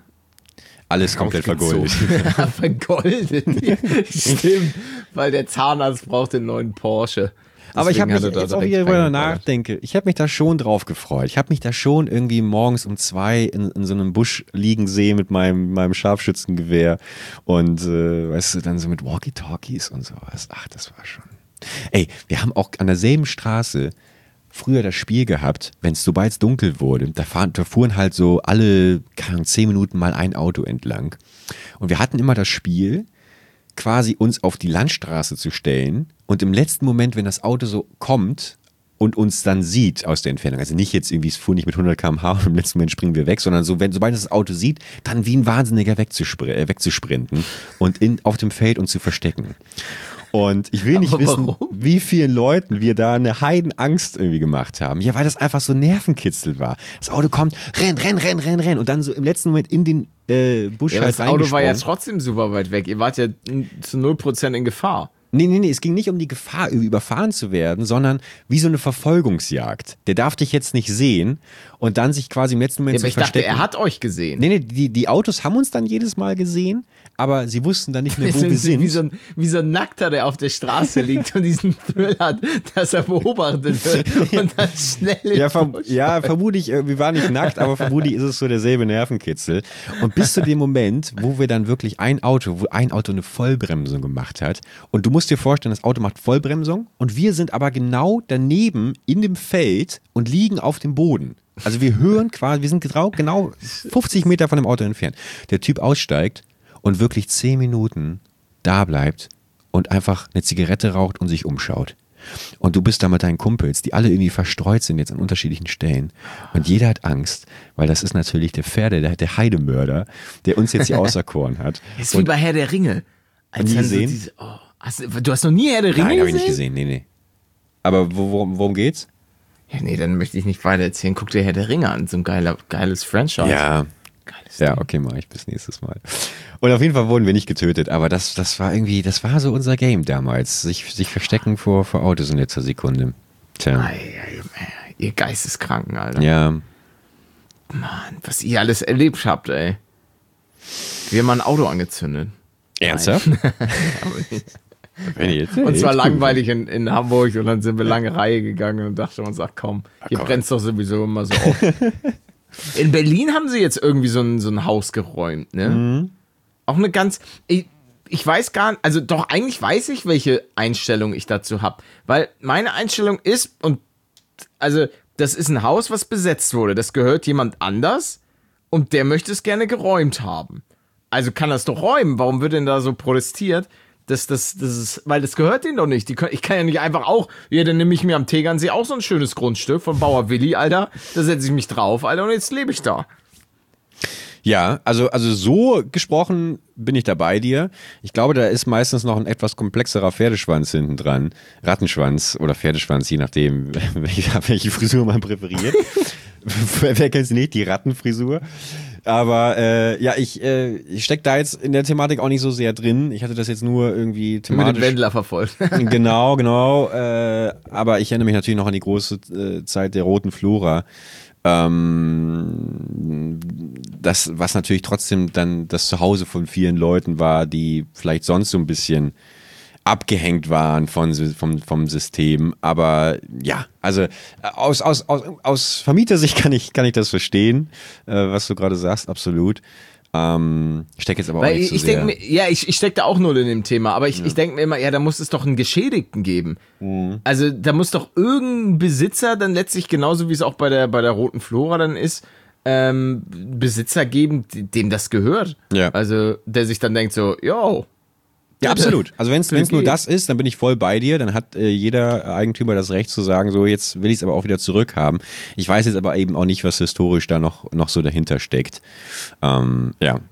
alles komplett vergoldet. Vergoldet, stimmt, weil der Zahnarzt braucht den neuen Porsche. Aber ich habe mich, jetzt auch wieder darüber nachdenke, ich habe mich da schon drauf gefreut. Ich habe mich da schon irgendwie morgens um 2 in so einem Busch liegen sehen mit meinem Scharfschützengewehr und weißt du, dann so mit Walkie-Talkies und sowas. Ach, das war schon. Ey, wir haben auch an derselben Straße früher das Spiel gehabt, sobald es dunkel wurde, da fuhren halt so alle 10 Minuten mal ein Auto entlang. Und wir hatten immer das Spiel, quasi uns auf die Landstraße zu stellen und im letzten Moment, wenn das Auto so kommt und uns dann sieht aus der Entfernung, also nicht jetzt irgendwie, es fuhr nicht mit 100 km/h und im letzten Moment springen wir weg, sondern sobald es das Auto sieht, dann wie ein Wahnsinniger wegzusprinten und auf dem Feld uns zu verstecken. Und ich will nicht wissen, wie vielen Leuten wir da eine Heidenangst irgendwie gemacht haben. Ja, weil das einfach so Nervenkitzel war. Das Auto kommt, renn. Und dann so im letzten Moment in den Busch halt das Auto war ja trotzdem super weit weg. Ihr wart ja zu 0% in Gefahr. Nee, es ging nicht um die Gefahr, überfahren zu werden, sondern wie so eine Verfolgungsjagd. Der darf dich jetzt nicht sehen und dann sich quasi im letzten Moment zu verstecken. Ich dachte, er hat euch gesehen. Nee, die Autos haben uns dann jedes Mal gesehen, aber sie wussten dann nicht mehr, wo wir sind. Wie so ein Nackter, der auf der Straße liegt und diesen Thrill hat, dass er beobachtet wird und dann schnell vermutlich, wir waren nicht nackt, aber vermutlich ist es so derselbe Nervenkitzel. Und bis zu dem Moment, wo wir dann wirklich wo ein Auto eine Vollbremsung gemacht hat und du musst dir vorstellen, das Auto macht Vollbremsung und wir sind aber genau daneben in dem Feld und liegen auf dem Boden. Also wir hören quasi, wir sind genau 50 Meter von dem Auto entfernt. Der Typ aussteigt und wirklich 10 Minuten da bleibt und einfach eine Zigarette raucht und sich umschaut. Und du bist da mit deinen Kumpels, die alle irgendwie verstreut sind jetzt an unterschiedlichen Stellen. Und jeder hat Angst, weil das ist natürlich der Heidemörder, der uns jetzt hier auserkoren hat. Ist wie bei Herr der Ringe. Nie gesehen? Du hast noch nie Herr der Ringe gesehen? Nein, habe ich nicht gesehen, nee. Aber worum geht's? Ja, nee, dann möchte ich nicht weiter erzählen. Guck dir Herr der Ringe an, so ein geiles Franchise. Ja. Ja, okay, mache ich bis nächstes Mal. Und auf jeden Fall wurden wir nicht getötet, aber das war so unser Game damals. Sich verstecken vor Autos in letzter Sekunde. Tja. Ihr Geisteskranken, Alter. Ja. Mann, was ihr alles erlebt habt, ey. Wir haben mal ein Auto angezündet. Ernsthaft? Und zwar langweilig in Hamburg und dann sind wir lange Reihe gegangen und dachten uns, ach komm, hier brennt es doch sowieso immer so auf. In Berlin haben sie jetzt irgendwie so ein Haus geräumt, ne? Mhm. Auch eine ganz, ich weiß gar nicht, also doch, eigentlich weiß ich, welche Einstellung ich dazu habe, weil meine Einstellung ist, also das ist ein Haus, was besetzt wurde, das gehört jemand anders und der möchte es gerne geräumt haben. Also kann das doch räumen, warum wird denn da so protestiert? Das ist, weil das gehört denen doch nicht. Ich kann ja nicht einfach dann nehme ich mir am Tegernsee auch so ein schönes Grundstück von Bauer Willi, Alter. Da setze ich mich drauf, Alter, und jetzt lebe ich da. Ja, also so gesprochen bin ich da bei dir. Ich glaube, da ist meistens noch ein etwas komplexerer Pferdeschwanz hinten dran. Rattenschwanz oder Pferdeschwanz, je nachdem, welche Frisur man präferiert. Wer kennt sie nicht? Die Rattenfrisur. Aber ich stecke da jetzt in der Thematik auch nicht so sehr drin. Ich hatte das jetzt nur irgendwie thematisch. Mit dem Wendler verfolgt. Genau. Aber ich erinnere mich natürlich noch an die große Zeit der roten Flora. Das, was natürlich trotzdem dann das Zuhause von vielen Leuten war, die vielleicht sonst so ein bisschen abgehängt waren vom System. Aber ja, also aus Vermietersicht kann ich das verstehen, was du gerade sagst, absolut. Ich stecke jetzt aber auch nicht so sehr. Ich stecke da auch null in dem Thema, aber ich denke mir immer, ja, da muss es doch einen Geschädigten geben. Mhm. Also da muss doch irgendein Besitzer dann letztlich, genauso wie es auch bei der Roten Flora dann ist, Besitzer geben, dem das gehört. Ja. Also der sich dann denkt so, yo. Ja, absolut. Also wenn es nur das ist, dann bin ich voll bei dir. Dann hat jeder Eigentümer das Recht zu sagen, so jetzt will ich es aber auch wieder zurückhaben. Ich weiß jetzt aber eben auch nicht, was historisch da noch so dahinter steckt. Ja.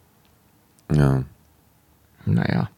Naja.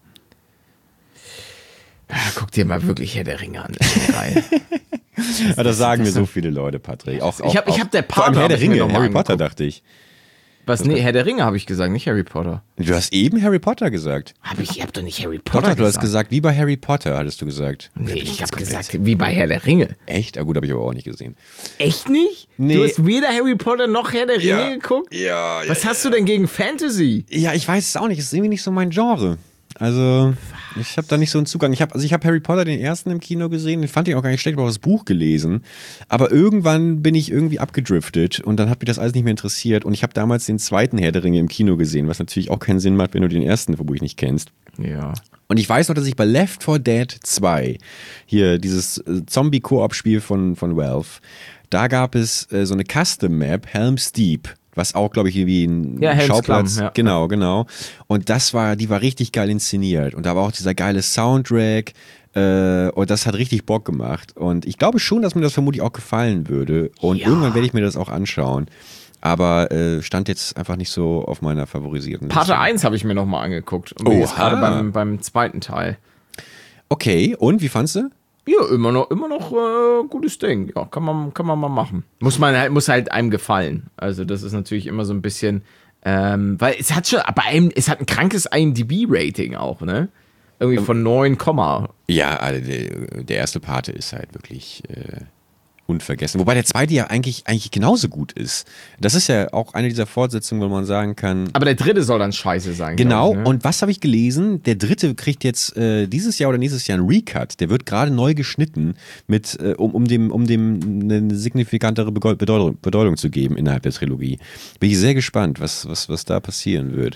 Guck dir mal wirklich Herr der Ringe an. Das ist geil. Das sagen mir so viele Leute, Patrick. Ich hab der Vor allem Pater Herr der Ringe, Harry Potter, dachte ich. Was? Nee, Herr der Ringe habe ich gesagt, nicht Harry Potter. Du hast eben Harry Potter gesagt. Ich hab doch nicht Harry Potter gesagt. Du hast gesagt, wie bei Harry Potter, hattest du gesagt. Nee, ich habe gesagt, wie bei Herr der Ringe. Echt? Ah, gut, habe ich aber auch nicht gesehen. Echt nicht? Nee. Du hast weder Harry Potter noch Herr der Ringe geguckt? Ja. Was hast du denn gegen Fantasy? Ja, ich weiß es auch nicht. Es ist irgendwie nicht so mein Genre. Also, ich habe da nicht so einen Zugang. Ich hab Harry Potter den ersten im Kino gesehen, den fand ich auch gar nicht schlecht, ich habe auch das Buch gelesen. Aber irgendwann bin ich irgendwie abgedriftet und dann hat mich das alles nicht mehr interessiert. Und ich habe damals den zweiten Herr der Ringe im Kino gesehen, was natürlich auch keinen Sinn macht, wenn du den ersten vermutlich nicht kennst. Ja. Und ich weiß noch, dass ich bei Left 4 Dead 2, hier dieses Zombie-Koop-Spiel von Valve, da gab es so eine Custom-Map, Helm's Deep. Was auch, glaube ich, wie ein Schauplatz. Ja. Genau. Und die war richtig geil inszeniert. Und da war auch dieser geile Soundtrack. Und das hat richtig Bock gemacht. Und ich glaube schon, dass mir das vermutlich auch gefallen würde. Und irgendwann werde ich mir das auch anschauen. Aber stand jetzt einfach nicht so auf meiner favorisierten Liste. Part 1 habe ich mir nochmal angeguckt. Und bin jetzt gerade beim zweiten Teil. Okay, und wie fandst du? Ja, immer noch gutes Ding. Ja, kann man mal machen. Muss halt einem gefallen. Also das ist natürlich immer so ein bisschen, weil es hat ein krankes IMDb-Rating auch, ne? Irgendwie von 9, ja, also der erste Part ist halt wirklich unvergessen. Wobei der zweite ja eigentlich genauso gut ist. Das ist ja auch eine dieser Fortsetzungen, wo man sagen kann. Aber der dritte soll dann scheiße sein. Genau, ich, ne? Und was habe ich gelesen? Der dritte kriegt jetzt dieses Jahr oder nächstes Jahr einen Recut. Der wird gerade neu geschnitten, um dem eine signifikantere Bedeutung zu geben innerhalb der Trilogie. Bin ich sehr gespannt, was da passieren wird.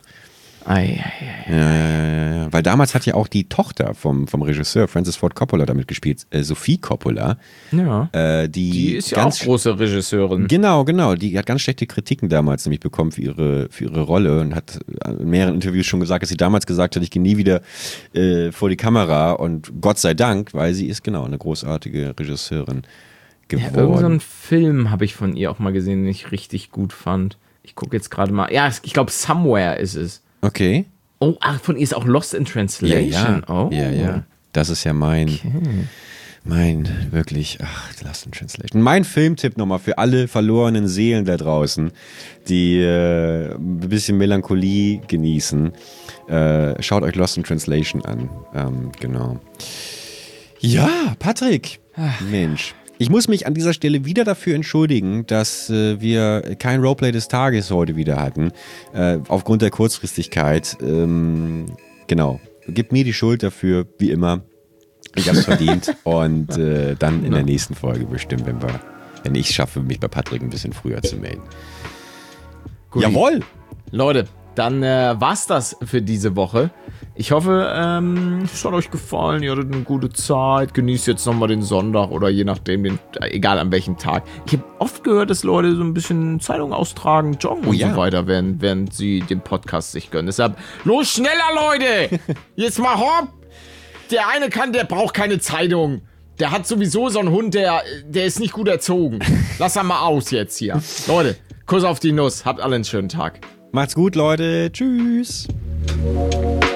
Ja. Weil damals hat ja auch die Tochter vom Regisseur Francis Ford Coppola damit gespielt, Sophie Coppola. Ja. Die ist ja auch große Regisseurin. Genau. Die hat ganz schlechte Kritiken damals nämlich bekommen für ihre Rolle und hat in mehreren Interviews schon gesagt, dass sie damals gesagt hat, ich gehe nie wieder vor die Kamera und Gott sei Dank, weil sie ist genau eine großartige Regisseurin geworden. Ja, irgendeinen Film habe ich von ihr auch mal gesehen, den ich richtig gut fand. Ich gucke jetzt gerade mal. Ja, ich glaube Somewhere ist es. Okay. Oh, von ihr ist auch Lost in Translation. Ja. Oh. Ja. Das ist ja mein wirklich, Lost in Translation. Mein Filmtipp nochmal für alle verlorenen Seelen da draußen, die ein bisschen Melancholie genießen. Schaut euch Lost in Translation an. Genau. Ja, Patrick. Mensch. Ich muss mich an dieser Stelle wieder dafür entschuldigen, dass wir kein Roleplay des Tages heute wieder hatten, aufgrund der Kurzfristigkeit. Genau, gib mir die Schuld dafür, wie immer. Ich hab's verdient und dann in der nächsten Folge bestimmt, wenn ich es schaffe, mich bei Patrick ein bisschen früher zu melden. Gut. Jawohl! Leute, dann war's das für diese Woche. Ich hoffe, es hat euch gefallen, ihr hattet eine gute Zeit, genießt jetzt nochmal den Sonntag oder je nachdem, egal an welchem Tag. Ich habe oft gehört, dass Leute so ein bisschen Zeitung austragen, joggen und so weiter, während sie den Podcast sich gönnen. Deshalb, los schneller, Leute! Jetzt mal hopp! Der eine der braucht keine Zeitung. Der hat sowieso so einen Hund, der ist nicht gut erzogen. Lass er mal aus jetzt hier. Leute, Kuss auf die Nuss. Habt alle einen schönen Tag. Macht's gut, Leute. Tschüss.